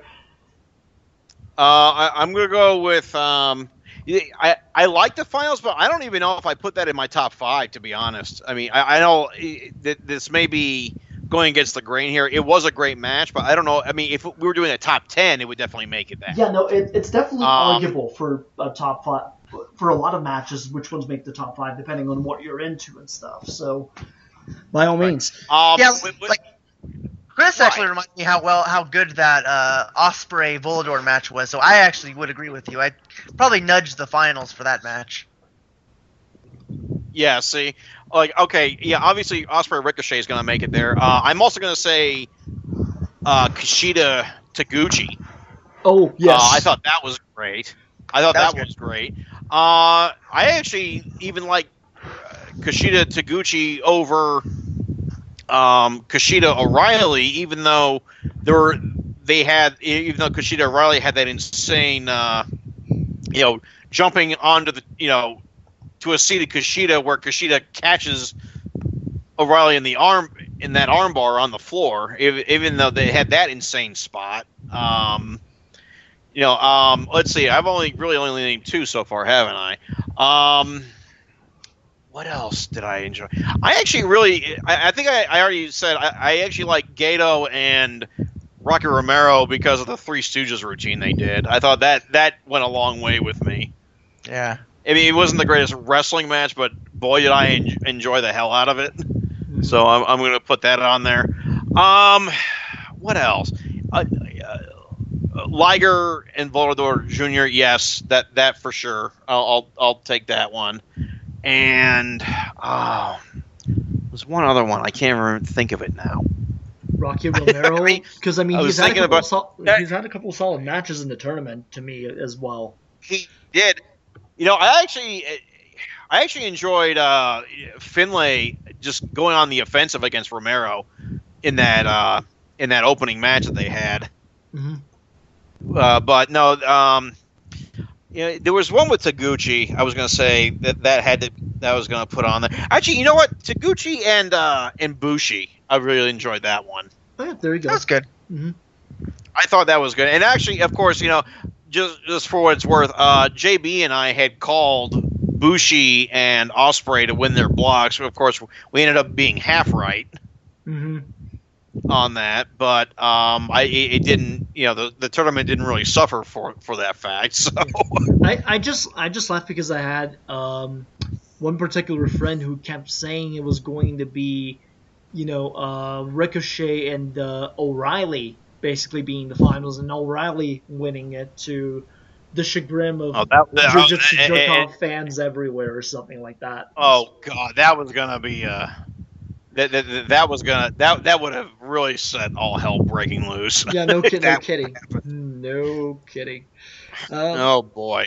Uh, I, I'm gonna go with. Um, I I like the finals, but I don't even know if I put that in my top five. To be honest, I mean, I, I know that this may be going against the grain here. It was a great match, but I don't know. I mean, if we were doing a top ten, it would definitely make it that. Yeah, no, it, it's definitely Um, arguable for a top five. For a lot of matches, which ones make the top five, depending on what you're into and stuff. So, by all means. Um, Yeah, with- with- like Chris Right. actually reminded me how well, how good that uh, Ospreay Volador match was. So I actually would agree with you. I'd probably nudge the finals for that match. Yeah, see, like okay, yeah, obviously Ospreay Ricochet is gonna make it there. Uh, I'm also gonna say uh, Kushida Taguchi. Oh, yes. Uh, I thought that was great. I thought That that, was was great. Uh, I actually even like uh, Kushida Taguchi over um, Kushida O'Reilly, even though there were they had even though Kushida O'Reilly had that insane, uh, you know, jumping onto the you know to a seated Kushida where Kushida catches O'Reilly in the arm in that armbar on the floor, even, even though they had that insane spot. Um, you know, um, let's see. I've only really only named two so far, haven't I? Um, what else did I enjoy? I actually really, I, I think I, I already said I, I actually like Gato and Rocky Romero because of the Three Stooges routine they did. I thought that that went a long way with me. Yeah. I mean, it wasn't the greatest wrestling match, but boy, did I en- enjoy the hell out of it. Mm-hmm. So I'm, I'm going to put that on there. Um, what else? Uh, uh, Liger and Volador Junior Yes, that that for sure. I'll I'll, I'll take that one. And oh, there's one other one. I can't even think of it now. Rocky Romero, because I mean, I he's had a couple about, sol- that, he's had a couple solid matches in the tournament to me as well. He did. You know, I actually, I actually enjoyed uh, Finlay just going on the offensive against Romero in that uh, in that opening match that they had. Mm-hmm. Uh, but no, um, you know, there was one with Taguchi. I was going to say that that had to that I was going to put on there. Actually, you know what? Taguchi and uh, and Bushi, I really enjoyed that one. Oh, yeah, there you go. That's good. Mm-hmm. I thought that was good, and actually, of course, you know. Just, just for what it's worth, uh, J B and I had called Bushi and Ospreay to win their blocks. Of course, we ended up being half right mm-hmm. on that, but um, I it, it didn't. You know, the, the tournament didn't really suffer for for that fact. So I, I just I just laughed because I had um, one particular friend who kept saying it was going to be, you know, uh, Ricochet and uh, O'Reilly basically being the finals, and O'Reilly winning it to the chagrin of oh, that, that, Jiu-Jitsu uh, Jerk-Off uh, fans everywhere, or something like that. Oh God, that was gonna be uh, that, that that was gonna that that would have really set all hell breaking loose. Yeah, no, kid, no kidding, no kidding. Um, oh boy.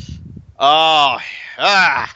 Oh ah.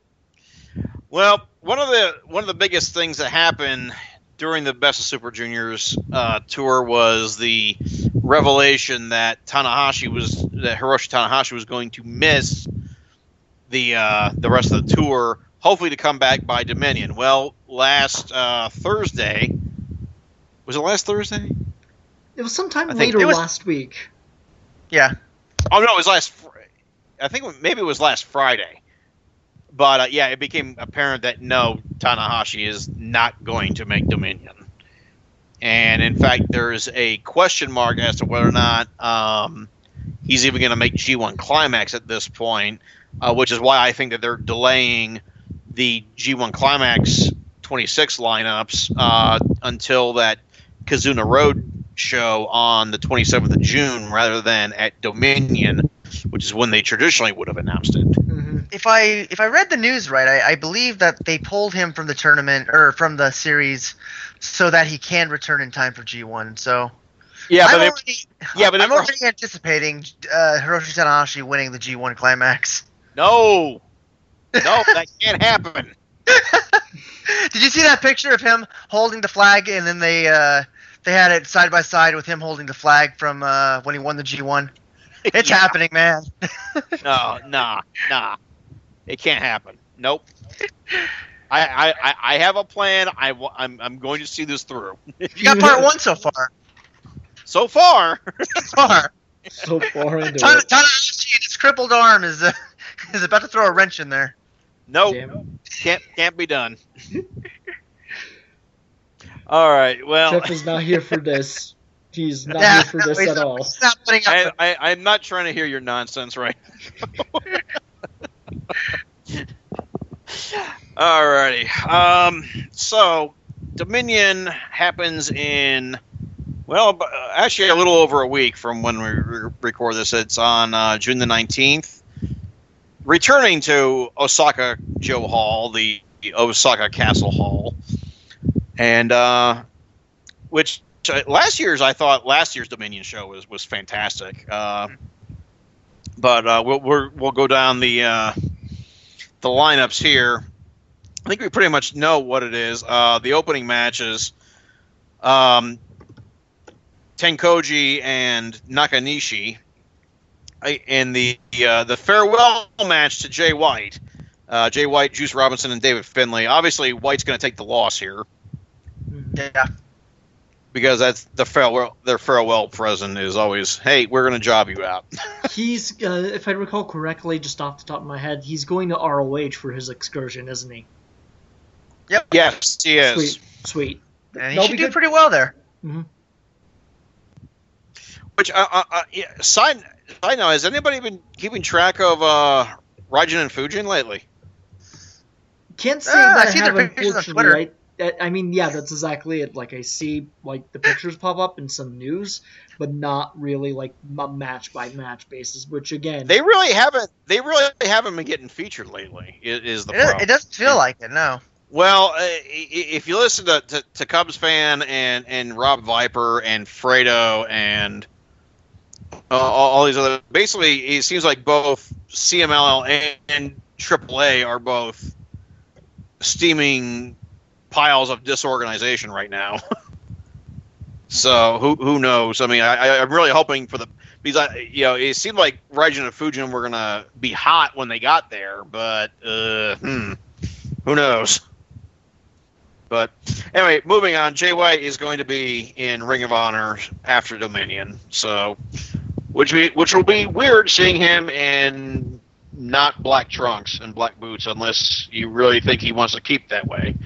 Well, one of the one of the biggest things that happened during the Best of Super Juniors uh, tour was the revelation that Tanahashi was that Hiroshi Tanahashi was going to miss the uh, the rest of the tour, hopefully to come back by Dominion. Well, last uh, Thursday, was it last Thursday? It was sometime I think later it was- last week. Yeah. Oh no, it was last. Fr- I think maybe it was last Friday. But uh, yeah, it became apparent that no, Tanahashi is not going to make Dominion, and in fact, there is a question mark as to whether or not um, he's even going to make G one Climax at this point, uh, which is why I think that they're delaying the G one Climax twenty-six lineups uh, until that Kazuna Road show on the twenty-seventh of June, rather than at Dominion, which is when they traditionally would have announced it. Mm-hmm. If I if I read the news right, I, I believe that they pulled him from the tournament or from the series so that he can return in time for G one. So Yeah, but I'm they, already, yeah, but I'm they- already anticipating uh, Hiroshi Tanahashi winning the G one Climax. no, no, that can't happen. Did you see that picture of him holding the flag, and then they uh, they had it side by side with him holding the flag from uh, when he won the G one? It's Yeah. happening, man. No, nah, nah. It can't happen. Nope. I, I, I- I have a plan. I, wa- I'm, I'm going to see this through. You got part one so far. So far, So far. So far into Tan- it. Tanahashi and his crippled arm is uh, is about to throw a wrench in there. nope, Damn it. can't, can't be done. All right. Well, Jeff is not here for this. He's not Yeah, here for this he's at not- all. he's not putting up I, with- I, I'm not trying to hear your nonsense, right? Alrighty. Um, so Dominion happens in, well, b- actually a little over a week from when we re- record this. It's on uh, June the nineteenth. Returning to Osaka Joe Hall, the Osaka Castle Hall, and uh, which uh, last year's I thought last year's Dominion show was was fantastic. Uh, but uh, we'll we're, we'll go down the uh, the lineups here. I think we pretty much know what it is. Uh, the opening matches, um, Tenkoji and Nakanishi, I- and the uh, the farewell match to Jay White. Uh, Jay White, Juice Robinson, and David Finlay. Obviously, White's going to take the loss here. Mhm. Yeah. because that's the farewell. Their farewell present is always, "Hey, we're going to job you out." He's, uh, if I recall correctly, just off the top of my head, he's going to R O H for his excursion, isn't he? Yep. Yes, he is. Sweet, sweet. And he That'll should be do good. pretty well there. Mm-hmm. Which, uh, uh, uh, yeah, side side note, has anybody been keeping track of uh, Raijin and Fujin lately? Can't say Ah, that I I see have, their pictures on unfortunately. I, I mean, yeah, that's exactly it. Like, I see, like, the pictures pop up in some news, but not really, like, a match-by-match basis, which, again... They really haven't. They really haven't been getting featured lately. Is, is the It, problem? it doesn't feel like it, no. Well, uh, i- if you listen to, to, to Cubs fan and, and Rob Viper and Fredo and uh, all, all these other, basically, it seems like both C M L L and, and triple A are both steaming piles of disorganization right now. So who who knows? I mean, I, I'm really hoping for the because I you know it seemed like Raijin and Fujin were gonna be hot when they got there, but uh, hmm, who knows? But anyway, moving on. Jay White is going to be in Ring of Honor after Dominion, so Which we, which will be weird seeing him in not black trunks and black boots, unless you really think he wants to keep that way.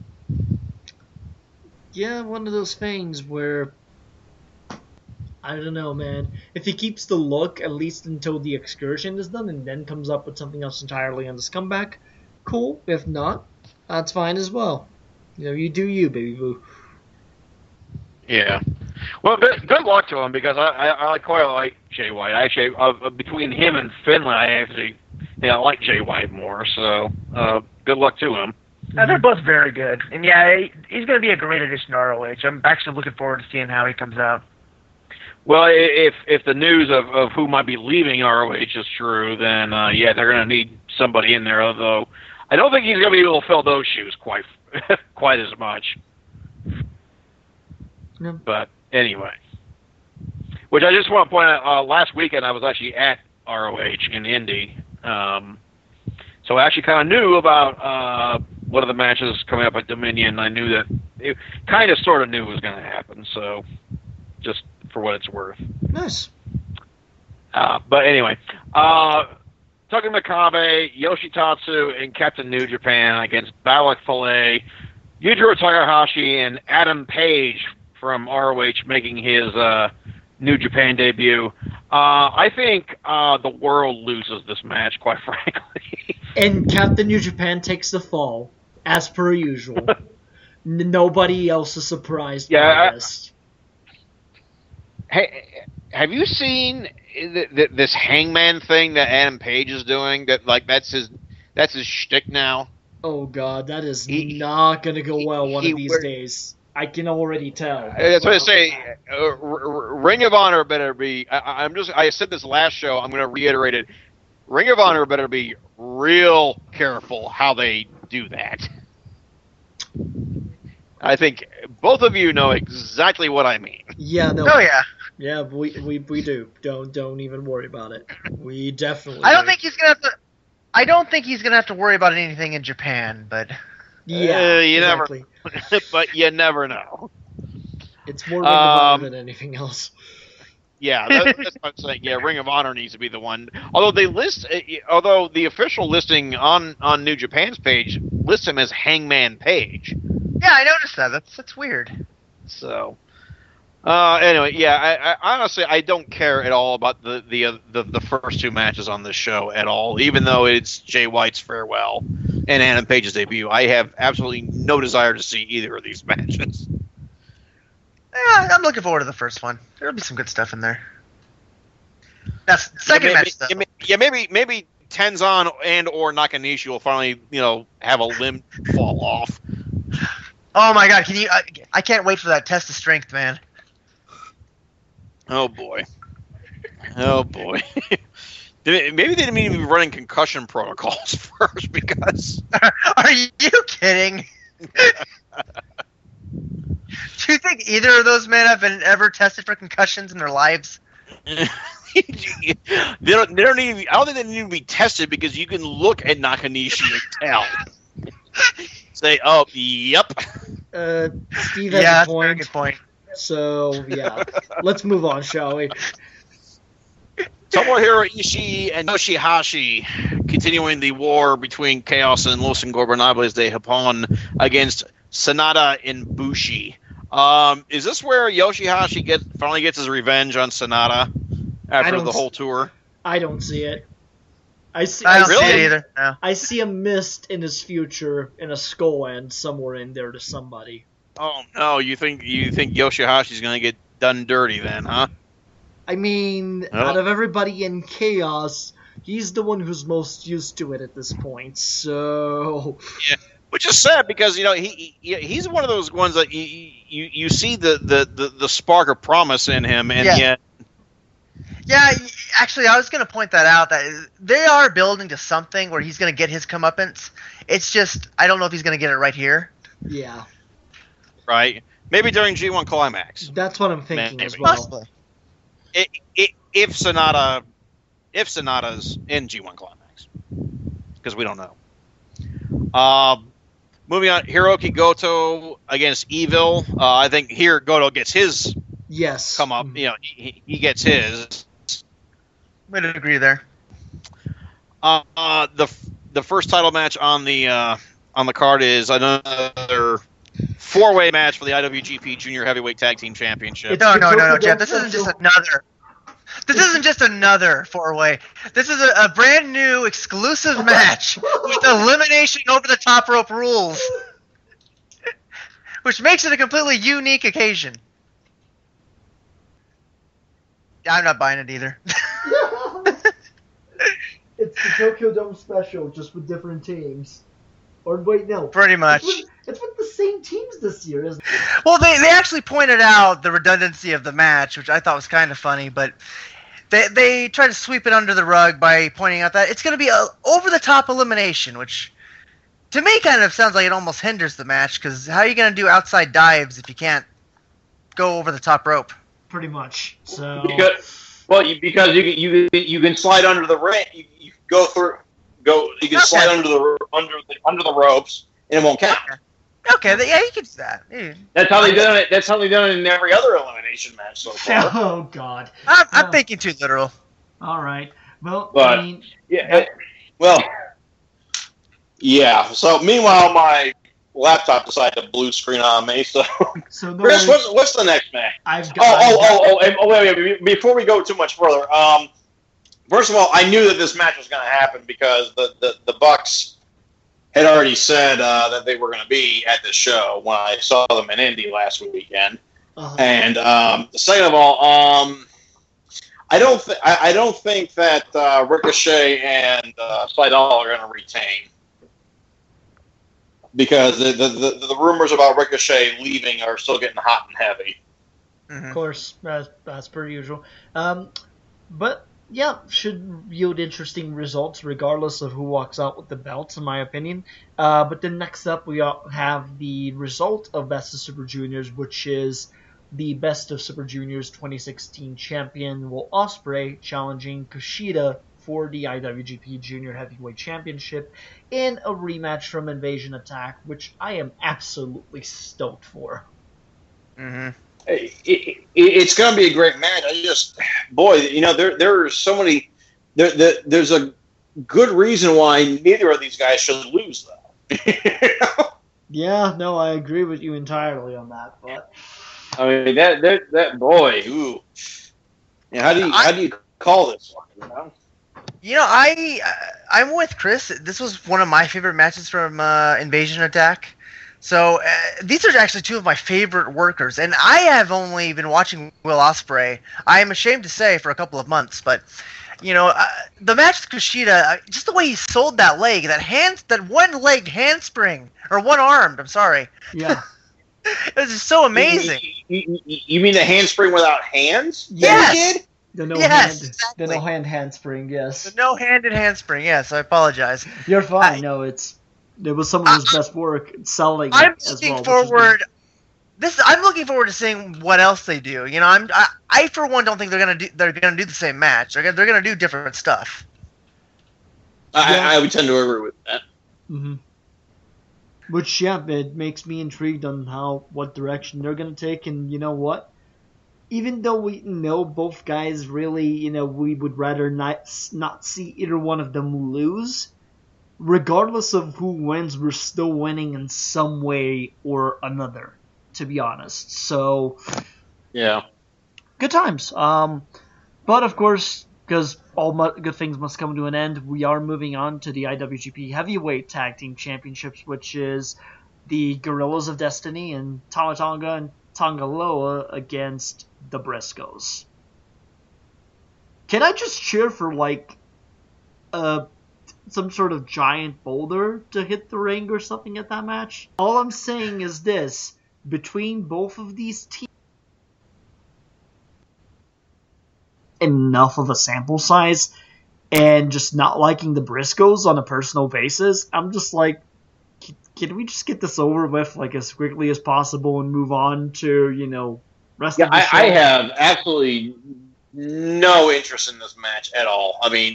Yeah, one of those things where... I don't know, man. If he keeps the look, at least until the excursion is done, and then comes up with something else entirely on this comeback, cool. If not, that's fine as well. You know, you do you, baby boo. Yeah. Well, good, good luck to him, because I, I, I quite like Jay White. Actually, uh, between him and Finlay, I actually you know, I like Jay White more. So uh, good luck to him. Uh, they're both very good. And yeah, he, he's going to be a great addition to R O H. I'm actually looking forward to seeing how he comes out. Well, i- if if the news of, of who might be leaving R O H is true, then uh, yeah, they're going to need somebody in there. Although I don't think he's going to be able to fill those shoes quite quite as much. Yeah. But anyway, which I just want to point out, uh, last weekend I was actually at R O H in Indy, um, so I actually kind of knew about uh, one of the matches coming up at Dominion. I knew that it kind of sort of knew it was going to happen. So just for what it's worth. Nice. Uh, but anyway, uh, Taka Makabe, Yoshitatsu, and Captain New Japan against Balak Fale, Yujiro Takahashi, and Adam Page from R O H making his uh, New Japan debut. Uh, I think uh, the world loses this match, quite frankly. And Captain New Japan takes the fall, as per usual. N- nobody else is surprised Yeah, by I- this. Hey, have you seen th- th- this Hangman thing that Adam Page is doing? That like that's his that's his shtick now. Oh god, that is He- not gonna go well one he of these wear- days. I can already tell. That's what I say. Uh, R- R- Ring of Honor better be. I, I'm just. I said this last show. I'm going to reiterate it. Ring of Honor better be real careful how they do that. I think both of you know exactly what I mean. Yeah, no. Oh yeah. Yeah, we, we we do. Don't don't even worry about it. We definitely. I don't do. think he's gonna have to. I don't think he's gonna have to worry about anything in Japan, but Yeah, Uh, you never- exactly. But you never know. It's more Ring of Honor Um, than anything else. Yeah, that, that's what I'm saying. Yeah, Ring of Honor needs to be the one. Although they list, uh, although the official listing on on New Japan's page lists him as Hangman Page. yeah, I noticed that. That's that's weird. So, uh, anyway, yeah, I, I honestly I don't care at all about the the, uh, the the first two matches on this show at all. Even though it's Jay White's farewell and Adam Page's debut, I have absolutely no desire to see either of these matches. Yeah, I'm looking forward to the first one. There'll be some good stuff in there. That's second yeah, maybe, match though. yeah, may- yeah, maybe maybe Tenzan and or Nakanishi will finally you know have a limb fall off. Oh my god, can you? I, I can't wait for that test of strength, man. Oh boy. Oh boy. Did it- Maybe they didn't even be running concussion protocols first because Are you kidding? Do you think either of those men have been ever tested for concussions in their lives? they don't. They don't even. I don't think they need to be tested because you can look at Nakanishi and tell. Say, oh, yep. Uh, Steve has Yeah, a that's a very point. good point. So yeah, let's move on, shall we? Tomohiro Ishii and Yoshihashi continuing the war between Chaos and Los Ingobernables de Japón against Sanada and Bushi. Um, is this where Yoshihashi get, finally gets his revenge on Sanada after the whole tour? I don't see it. I see. I don't I see see it either. No. I see a mist in his future in a skull end somewhere in there to somebody. Oh no! You think you think Yoshihashi's going to get done dirty then, huh? I mean, Oh. out of everybody in Chaos, he's the one who's most used to it at this point. So Which is sad because you know he, he he's one of those ones that you you, you see the, the, the, the spark of promise in him, and Yeah. yet Yeah, y- actually, I was going to point that out. That they are building to something where he's going to get his comeuppance. It's just I don't know if he's going to get it right here. yeah, right maybe during G one Climax. that's what I'm thinking as Maybe. well. Possibly. It, it, if Sonata, if Sonata's in G one Climax, because we don't know. Um, moving on, Hiroki Goto against Evil. Uh, I think here Goto gets his Yes. come up. You know, he, he gets his. Would agree there. Uh, uh, the the first title match on the uh, on the card is another four way match for the I W G P Junior Heavyweight Tag Team Championship. It's No, the no, no, no, Tokyo Jeff. Dome This isn't just Special. another. This isn't just another four-way. This is a, a brand new exclusive match with elimination over the top rope rules, which makes it a completely unique occasion. I'm not buying it either. It's the Tokyo Dome Special, just with different teams. Or wait, no. Pretty much. It's with, it's with the same teams this year, isn't it? Well, they, they actually pointed out the redundancy of the match, which I thought was kind of funny, but they they try to sweep it under the rug by pointing out that it's going to be a over-the-top elimination, which to me kind of sounds like it almost hinders the match, because how are you going to do outside dives if you can't go over the top rope? Pretty much. So Because, well, you, because you can- you you can slide under the ring, you, you go through, go you can Okay. slide under the under the under the ropes, and it won't count. Okay, th- yeah, you can do that. Yeah. That's how they done it. That's how they done it in every other elimination match so far. oh god. I'm, I'm Oh. thinking too literal. All right. Well, But- I mean, Yeah. it- well, yeah. So meanwhile, my laptop decided to blue screen on me. So, so no Chris, worries. what's what's the next match? I've got. Oh, I've oh, got- oh, oh, and- oh, wait, wait, wait. Before we go too much further, um, first of all, I knew that this match was going to happen because the, the, the Bucks had already said uh, that they were going to be at the show when I saw them in Indy last weekend. uh-huh. And um, second of all, um, I don't th- I, I don't think that uh, Ricochet and uh, Seidel are going to retain because the, the the the rumors about Ricochet leaving are still getting hot and heavy. Mhm. Of course, as, as per usual. Um, but yeah, should yield interesting results regardless of who walks out with the belts, in my opinion. Uh, but then next up, we all have the result of Best of Super Juniors, which is the Best of Super Juniors twenty sixteen champion Will Ospreay challenging Kushida for the I W G P Junior Heavyweight Championship in a rematch from Invasion Attack, which I am absolutely stoked for. Mhm. It, it, it's going to be a great match. I just, boy, you know, there there are so many. There, there there's a good reason why neither of these guys should lose, though. Yeah, no, I agree with you entirely on that. But I mean, that that that boy, ooh. Yeah, how do you I- how do you call this one? You know? You know, I I'm with Chris. This was one of my favorite matches from uh, Invasion Attack. So uh, these are actually two of my favorite workers, and I have only been watching Will Ospreay. I am ashamed to say for a couple of months, but you know, uh, the match with Kushida, uh, just the way he sold that leg, that hand, that one-legged handspring or one-armed. I'm sorry, yeah, it was just so amazing. You, you, you- you mean the handspring without hands? Yes! That he did? the no Yes, hand, exactly. the no hand handspring. Yes, The no-handed handspring. Yes, I apologize. you're fine. I- no, it's it was some of his best work selling. I'm as looking well, which has been- forward. This I'm looking forward to seeing what else they do. You know, I'm I, I for one don't think they're gonna do they're gonna do the same match. They're gonna, they're gonna do different stuff. I, Yeah. I would tend to agree with that. Mhm. Which, yeah, it makes me intrigued on how what direction they're going to take. And you know what? Even though we know both guys really, you know, we would rather not, not see either one of them lose, regardless of who wins, we're still winning in some way or another, to be honest. So, yeah. Good times. Um, but, of course, because all mu- good things must come to an end, we are moving on to the I W G P Heavyweight Tag Team Championships, which is the Guerrillas of Destiny and Tama Tonga and Tongaloa against the Briscoes. Can I just cheer for, like, uh, some sort of giant boulder to hit the ring or something at that match? All I'm saying is this. Between both of these teams, enough of a sample size, and just not liking the Briscoes on a personal basis, I'm just like, can we just get this over with, like, as quickly as possible and move on to, you know, rest Yeah, of the I, show? I have absolutely no interest in this match at all. I mean,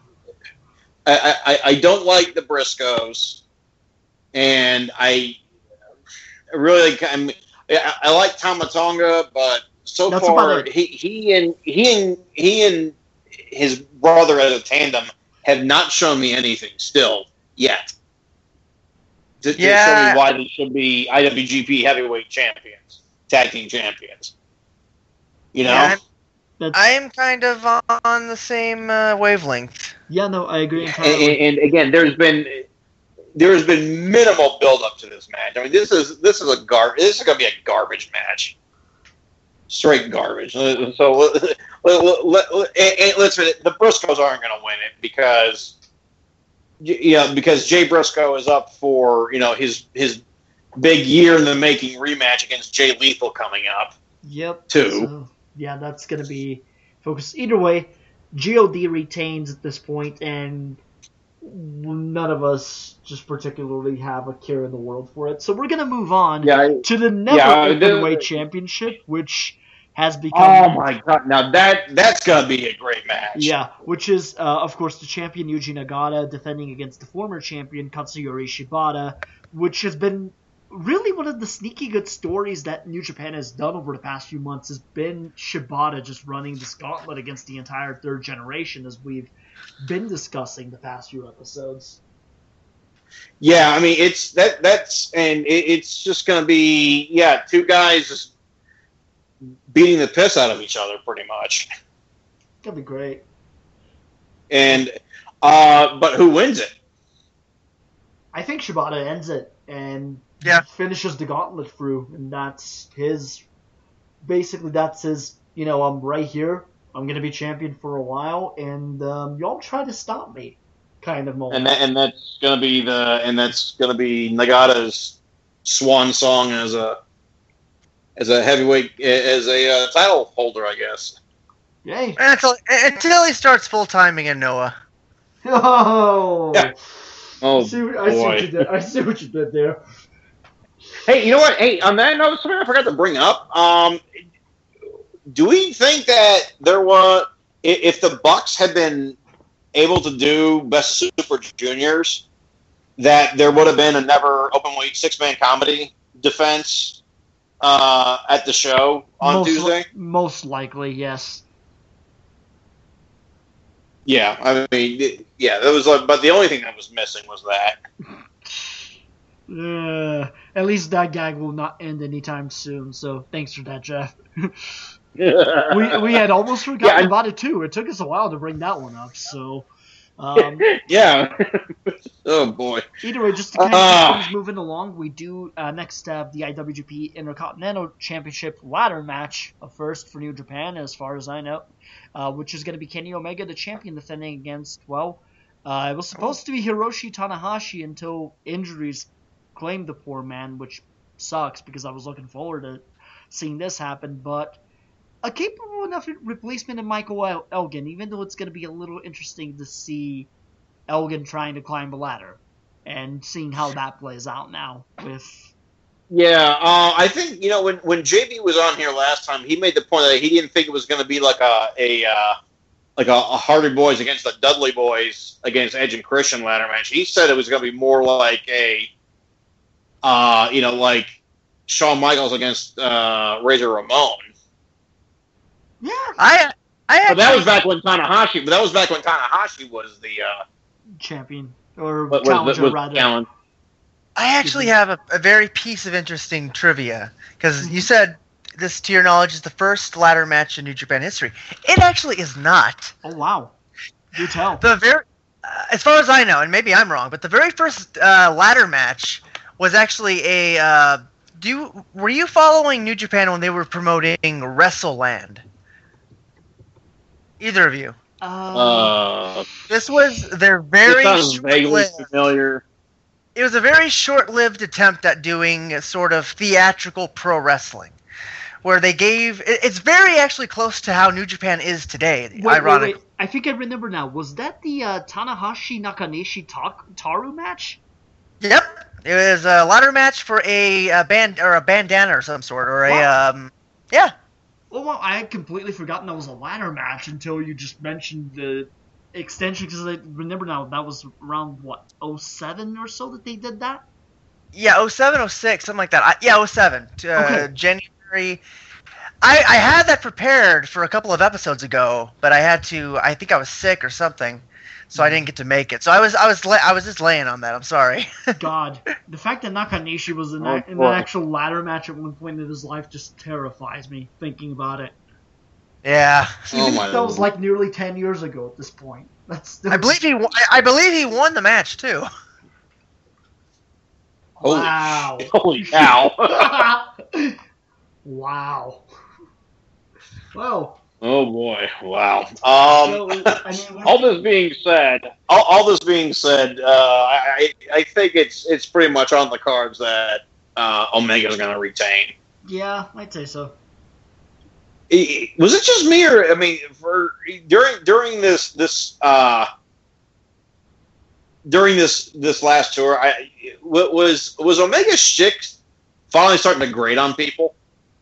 I, I, I don't like the Briscoes, and I really, I, mean, I, I like Tama Tonga, but so That's far, about it. he, he and he and he and his brother as a tandem have not shown me anything still yet. To, to Yeah. show me why they should be I W G P Heavyweight Champions, Tag Team Champions. You know, Yeah, That's, I am kind of on the same uh, wavelength. yeah, no, I agree and, entirely. and again, there's been there has been minimal build up to this match. I mean, this is this is a gar this is going to be a garbage match, straight garbage. So let, let, let, let, and listen, the Briscoes aren't going to win it because. Yeah, because Jay Briscoe is up for, you know, his his big year in the making rematch against Jay Lethal coming up. Yep. Two. So, yeah, that's going to be focused. Either way, G O D retains at this point, and none of us just particularly have a care in the world for it. So we're going to move on Yeah. to the Never Yeah, Openweight the- Championship, which has become... Oh my God! Now that that's going to be a great match. Yeah, which is, uh, of course, the champion Yuji Nagata defending against the former champion Katsuyori Shibata, which has been really one of the sneaky good stories that New Japan has done over the past few months, has been Shibata just running this gauntlet against the entire third generation, as we've been discussing the past few episodes. Yeah, I mean it's that that's and it, it's just going to be yeah two guys just beating the piss out of each other pretty much. That'd be great. And uh, but who wins it? I think Shibata ends it and Yeah. finishes the gauntlet through, and that's his. Basically, that's his. You know, I'm right here. I'm gonna be champion for a while, and um, y'all try to stop me, kind of moment. And that, and that's going to be the and that's going to be Nagata's swan song as a as a heavyweight as a uh, title holder, I guess. Yay! Until, until he starts full timing in Noah. Oh, Yeah. Oh I see, what- I see what boy. you did. I see what you did there. Hey, you know what? Hey, on that note, something I forgot to bring up. Um, do we think that there was, i- if the Bucks had been able to do Best of Super Juniors, that there would have been a never open weight six man comedy defense uh, at the show on most, Tuesday? li- most likely, yes. Yeah, I mean, it- yeah, that was. Like, but the only thing that was missing was that. Uh, at least that gag will not end anytime soon. So thanks for that, Jeff. we we had almost forgotten Yeah, I- about it too. It took us a while to bring that one up. So. Um, yeah. Oh boy. Either way, just to kind of Ah. keep things moving along, we do uh, next have the I W G P Intercontinental Championship ladder match, a first for New Japan, as far as I know, uh, which is going to be Kenny Omega, the champion, defending against, well, uh, it was supposed to be Hiroshi Tanahashi until injuries claimed the poor man, which sucks because I was looking forward to seeing this happen, but a capable enough replacement in Michael El- Elgin, even though it's going to be a little interesting to see Elgin trying to climb a ladder and seeing how that plays out now with Yeah, uh, I think you know when, when J B was on here last time, he made the point that he didn't think it was going to be like a a uh, like a, a Hardy Boys against the Dudley Boys against Edge and Christian ladder match. He said it was going to be more like a uh, you know, like Shawn Michaels against uh, Razor Ramon. Yeah. I I But that actually, was back when Tanahashi. But that was back when Tanahashi was the uh, Champion. Or was, was, challenger, was rather. challenge. I actually have a, a very piece of interesting trivia because you said this, to your knowledge, is the first ladder match in New Japan history. It actually is not. Oh, wow. Do tell. The very, uh, as far as I know, and maybe I'm wrong, but the very first uh, ladder match was actually a. Uh, do you, were you following New Japan when they were promoting WrestleLand? Either of you? Uh, This was their this very sounds vaguely short-lived. familiar. It was a very short-lived attempt at doing a sort of theatrical pro wrestling, where they gave. it- It's very actually close to how New Japan is today. Wait, wait, ironically, wait. I think I remember now. Was that the uh, Tanahashi Nakanishi Ta- Taru match? Yep, it was a ladder match for a, a band or a bandana or some sort, or a Wow. um, yeah. Oh, well, I had completely forgotten that was a ladder match until you just mentioned the extension, because I remember now that was around, what, oh seven or so that they did that? Yeah, oh seven, oh six, something like that. I, yeah, oh seven, uh, Okay. January. I, I had that prepared for a couple of episodes ago, but I had to. I think I was sick or something, so I didn't get to make it. So I was I was la- I was just laying on that. I'm sorry. God, the fact that Nakanishi was in, Oh, that, in boy. that actual ladder match at one point in his life just terrifies me thinking about it. Yeah, Oh, Even my if that was Lord. like nearly ten years ago at this point. That's still I believe he. won- I I believe he won the match too. Holy, Wow. holy cow! Wow. Well, Oh boy! Wow. Um, so, I mean, all this being said, all, all this being said, uh, I I think it's it's pretty much on the cards that uh, Omega's going to retain. yeah, I'd say so. I- Was it just me, or I mean, for during during this this uh, during this this last tour, I wa- was was Omega's shtick finally starting to grate on people?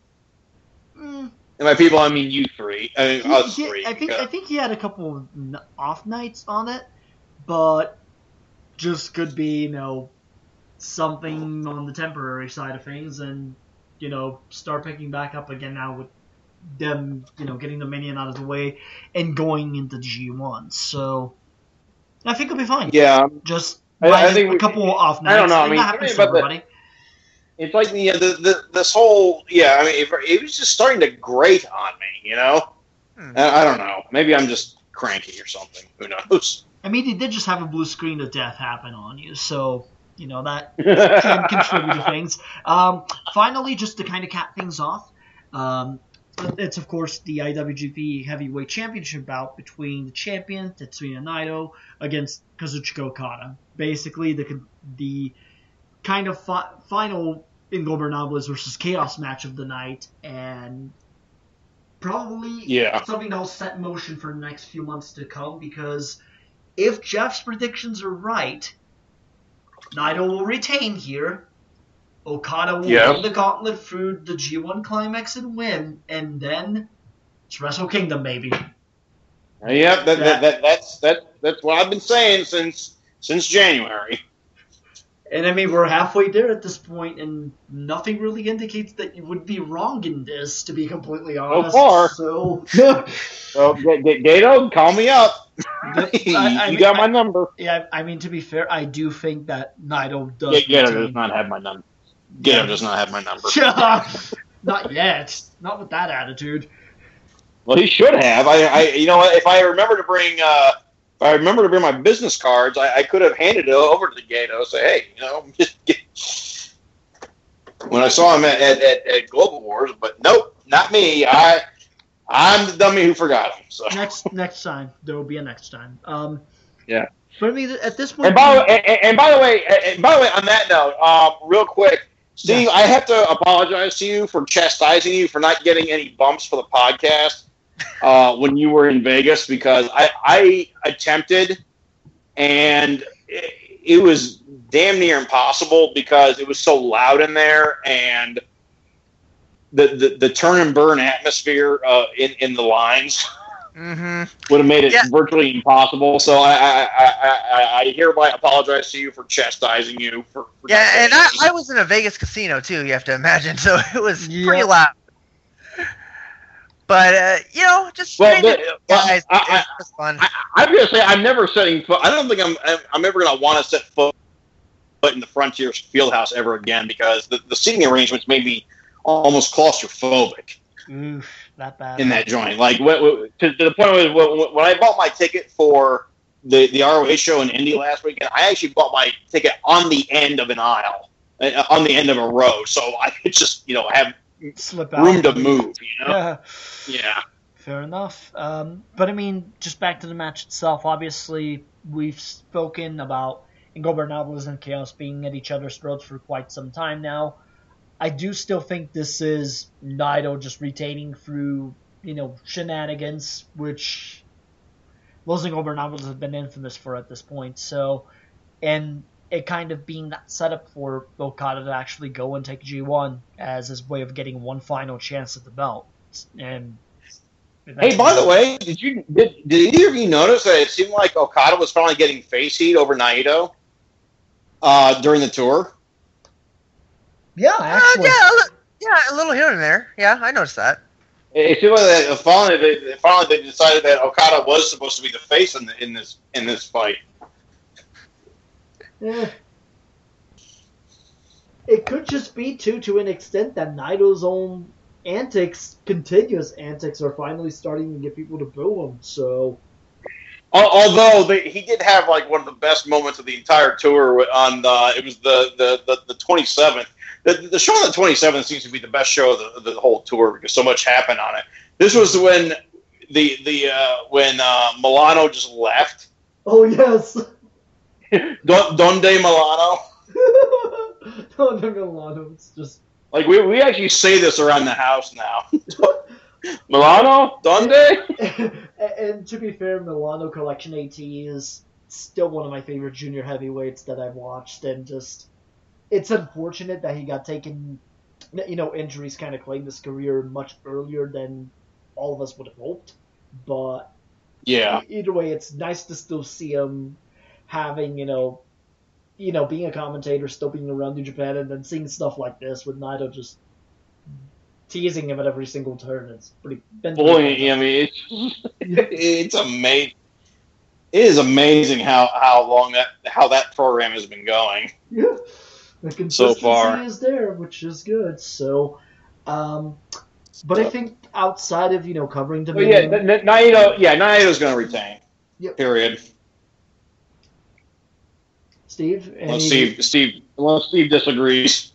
Mm, And by people, I mean you three. I mean he- us he- three. I think because- I think he had a couple of n- off nights on it, but just could be, you know, something on the temporary side of things, and you know, start picking back up again now with them, you know, getting the minion out of the way and going into G one. So I think it'll be fine. yeah, Just I- I minus think a we- couple of off nights. I don't know, I and mean, that tell happens me to about the- everybody. it's like the, the the this whole yeah. I mean, it, it was just starting to grate on me. You know, Hmm. I, I don't know. Maybe I'm just cranky or something. Who knows? I mean, he did just have a blue screen of death happen on you, so you know that can contribute to things. Um, finally, just to kind of cap things off, um, it's of course the I W G P Heavyweight Championship bout between the champion Tetsuya Naito against Kazuchika Okada. Basically, the the kind of fi- final Ingobernables versus Chaos match of the night, and probably Yeah. something that'll set in motion for the next few months to come, because if Jeff's predictions are right, Naito will retain here. Okada will Yeah. win the gauntlet through the G one Climax and win, and then it's Wrestle Kingdom, baby. Yep. That, that, that that's that that's what I've been saying since since January. And I mean, we're halfway there at this point, and nothing really indicates that you would be wrong in this, to be completely honest. far. So, So G- G- Gato, call me up. I- you I mean, got my I- number. yeah, I mean, to be fair, I do think that Naito does. G- Gato retain. does not have my number. Gato does not have my number. Not yet. Not with that attitude. Well, he should have. I, I, you know, what, if I remember to bring, uh, if I remember to bring my business cards, I, I could have handed it over to the Gato. Say, hey, you know, just get. When I saw him at, at, at, at Global Wars, but nope, not me. I, I'm the dummy who forgot him. So. Next, next time there will be a next time. Um, Yeah. But I mean, at this point, And by, the way, and, and by the way, and by the way, on that note, um, real quick, Steve, Yes. I have to apologize to you for chastising you for not getting any bumps for the podcast uh, when you were in Vegas, because I, I attempted, and it, it was damn near impossible because it was so loud in there, and the the, the turn and burn atmosphere uh, in in the lines Mm-hmm. would have made it Yeah. virtually impossible. So I, I, I, I, I hereby apologize to you for chastising you for. for Yeah, not and saying I, anything. I was in a Vegas casino too. You have to imagine, so it was Yeah. pretty loud. But uh, you know, just Well, maybe the- well, guys, I- it was fun. I, I'm gonna say I'm never setting foot. I don't think I'm. I'm ever gonna want to set foot foot in the Frontier Fieldhouse ever again because the, the seating arrangements made me almost claustrophobic Oof, that bad. in that joint. Like what, what, to, to the point where when, when I bought my ticket for the the R O H show in Indy last weekend, I actually bought my ticket on the end of an aisle, uh, on the end of a row, so I could just you know have Slip out. room to move. You know? Yeah. Yeah. Fair enough. Um, but I mean, just back to the match itself. Obviously, we've spoken about Ingobernables and Chaos being at each other's throats for quite some time now. I do still think this is Naito just retaining through, you know, shenanigans, which Los Ingobernables have been infamous for at this point. So, and it kind of being that setup for Okada to actually go and take G one as his way of getting one final chance at the belt. And Hey, by the way, did you did, did either of you notice that it seemed like Okada was finally getting face heat over Naito uh, during the tour? Yeah, Uh, actually. yeah, a li- yeah, a little here and there. Yeah, I noticed that. It seemed like that finally they finally they decided that Okada was supposed to be the face in, the, in this in this fight. Eh. It could just be, too, to an extent, that Naito's own antics, continuous antics, are finally starting to get people to boo him, so... Al- Although they, he did have like one of the best moments of the entire tour on the it was the the the, the twenty-seventh. The, the show on the twenty-seventh seems to be the best show of the, the whole tour because so much happened on it. This was when the the uh, when uh, Milano just left. Oh, yes! Don, Donde Milano. No, no, Milano, it's just... Like we we actually say this around the house now. Milano, Donde. And to be fair, Milano Collection AT is still one of my favorite junior heavyweights that I've watched, and just... It's unfortunate that he got taken... You know, injuries kind of claimed his career much earlier than all of us would have hoped, but... Yeah. Either way, it's nice to still see him having, you know... You know, being a commentator, still being around New Japan, and then seeing stuff like this with Naito just teasing him at every single turn. It's pretty. Boy, I mean, it's it's amazing. It is amazing how, how long that how that program has been going. Yeah, the consistency So far. is there, which is good. So, um, but I think outside of you know covering Well, yeah, Dominion, N- N- Naito, yeah, Naito's going to retain. Yep. Period. Steve, Unless any- Steve, Steve, unless Steve disagrees.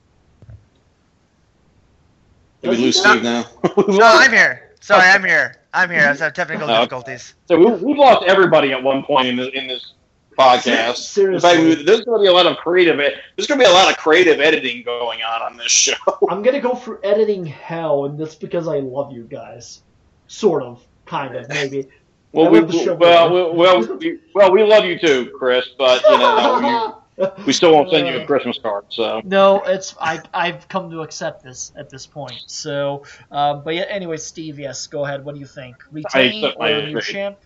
Did we Does he lose not? Steve now? No, I'm here. Sorry, I'm here. I'm here. I was having technical Oh. difficulties. So we, we've lost everybody at one point in this, in this podcast. Seriously. In fact, we, there's going to be a lot of creative. ed- There's going to be a lot of creative editing going on on this show. I'm gonna go for editing hell, and that's because I love you guys, sort of, kind of, maybe. Well, I we, love the show, well, man. we, well, we, well, we love you too, Chris. But you know, we, we still won't send you a Christmas card. So No, it's I. I've come to accept this at this point. So, uh, but yeah. Anyway, Steve, yes, go ahead. What do you think? Retain accept my or new fate. champ?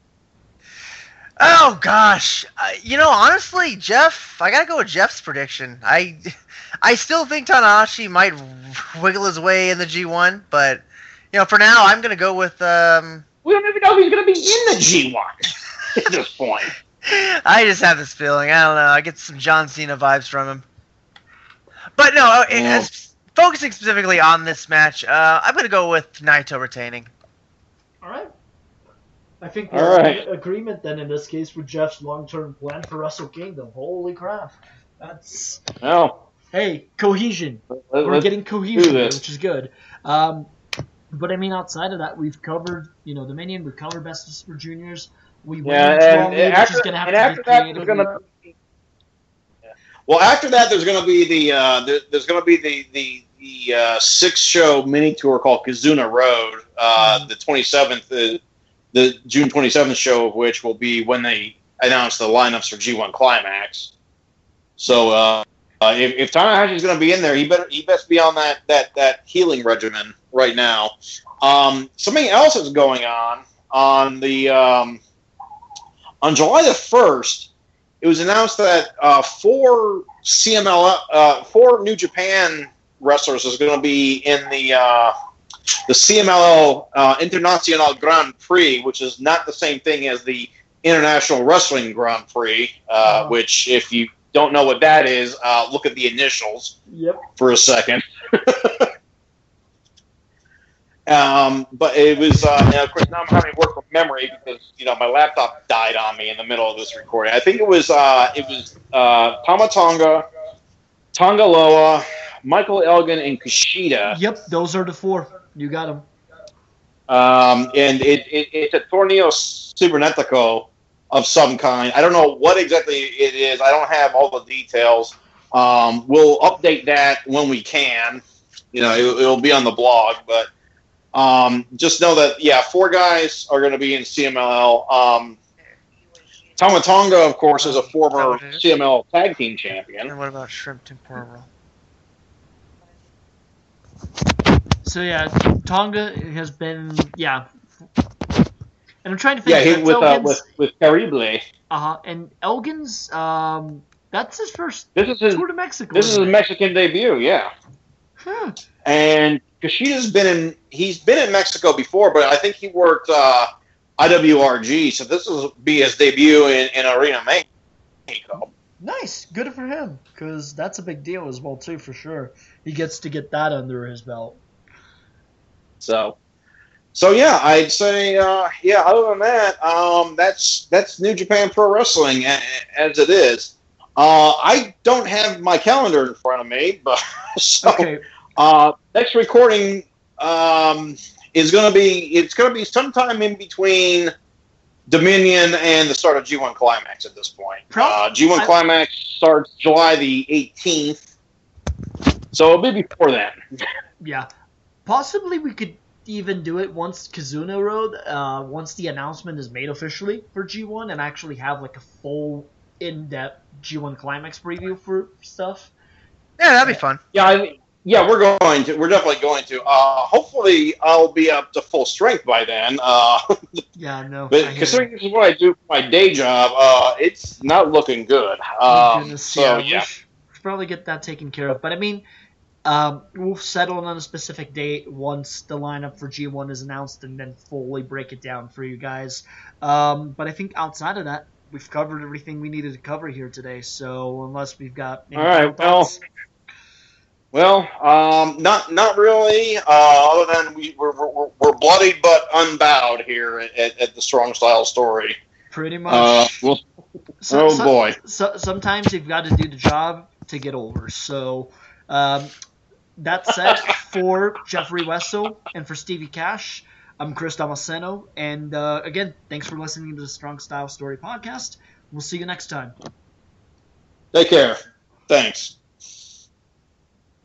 Oh gosh, uh, you know, honestly, Jeff, I gotta go with Jeff's prediction. I, I still think Tanahashi might wiggle his way in the G one, but you know, for now, I'm gonna go with. Um, we don't even know if he's going to be in the G one at this point. I just have this feeling. I don't know. I get some John Cena vibes from him. But no, uh, Yeah. as, focusing specifically on this match, uh, I'm gonna go with Naito retaining. All right. I think All we're right. in agreement then in this case with Jeff's long-term plan for Wrestle Kingdom. Holy crap! That's No, hey cohesion. let, We're let's getting do cohesion, here, this. which is good. Um, but I mean, outside of that, we've covered, you know, Dominion. We've covered Best of Super Juniors. We went Yeah, into and, All and Elite, which after, is going to have and to after be that, creative. there's going to. Well, after that, there's going to be the uh, there, there's going to be the the the uh, six show mini tour called Kazuna Road. Uh, Mhm. The twenty-seventh, uh, the June twenty-seventh show of which will be when they announce the lineups for G one Climax. So uh, uh, if, if Tanahashi's going to be in there, he better he best be on that that that healing regimen right now. Um, something else is going on. on the um, on July the first, it was announced that uh, four C M L, uh, four New Japan wrestlers is going to be in the uh, the C M L L uh, International Grand Prix, which is not the same thing as the International Wrestling Grand Prix. Uh, Oh. Which, if you don't know what that is, uh, look at the initials Yep. for a second. um, but it was, uh, now, of course, now I'm having to work from memory because you know my laptop died on me in the middle of this recording. I think it was uh, it was uh, Tama Tonga, Tonga Loa, Michael Elgin, and Kushida. Yep, those are the four. You got them. Um, and it, it, it's a torneo cibernetico of some kind. I don't know what exactly it is. I don't have all the details. Um, we'll update that when we can. You know, it, it'll be on the blog. But um, just know that, yeah, four guys are going to be in C M L L. Um, Tama Tonga, of course, is a former C M L L tag team champion. And what about Shrimp Tempura Roll? So yeah, Tonga has been yeah, and I'm trying to think. Yeah, he, that's with, uh, Elgin's- with with Caribe. uh-huh, and Elgin's um, that's his first This is his tour to Mexico. this is his isn't it? Mexican debut. Yeah. Huh. And Kushida's been in he's been in Mexico before, but I think he worked uh, I W R G, so this will be his debut in, in Arena Mexico. Nice, good for him, because that's a big deal as well too, for sure. He gets to get that under his belt. So so yeah, I'd say uh, yeah, other than that, um, that's that's New Japan Pro Wrestling a- as it is. Uh, I don't have my calendar in front of me, but so Okay, Uh, next recording um, is going to be it's going to be sometime in between Dominion and the start of G one Climax at this point. Pro- Uh, G one I- Climax starts July the eighteenth, so it'll be before then. yeah, possibly we could even do it once Kazuna Road, uh, once the announcement is made officially for G one, and actually have like a full in-depth G one Climax preview for stuff. Yeah, that'd be fun. Yeah, I, yeah, we're going to. We're definitely going to. Uh, hopefully, I'll be up to full strength by then. Uh, Yeah, no. I but hear considering this is what I do for my day job, uh, it's not looking good. Oh, Um, goodness, so yeah, yeah. we should probably get that taken care of. But I mean, um, we'll settle on a specific date once the lineup for G one is announced, and then fully break it down for you guys. Um, but I think outside of that, we've covered everything we needed to cover here today. So unless we've got any All right, final thoughts- Well, um, not not really. Uh, other than we we're, we're, we're bloodied but unbowed here at, at the Strong Style Story. pretty much. Uh, we'll, So- oh so- boy. So, sometimes you've got to do the job to get over. So, um, that said, for Jeffrey Wessel and for Stevie Cash, I'm Chris Damasceno. And uh, again, thanks for listening to the Strong Style Story podcast. We'll see you next time. Take care. Thanks.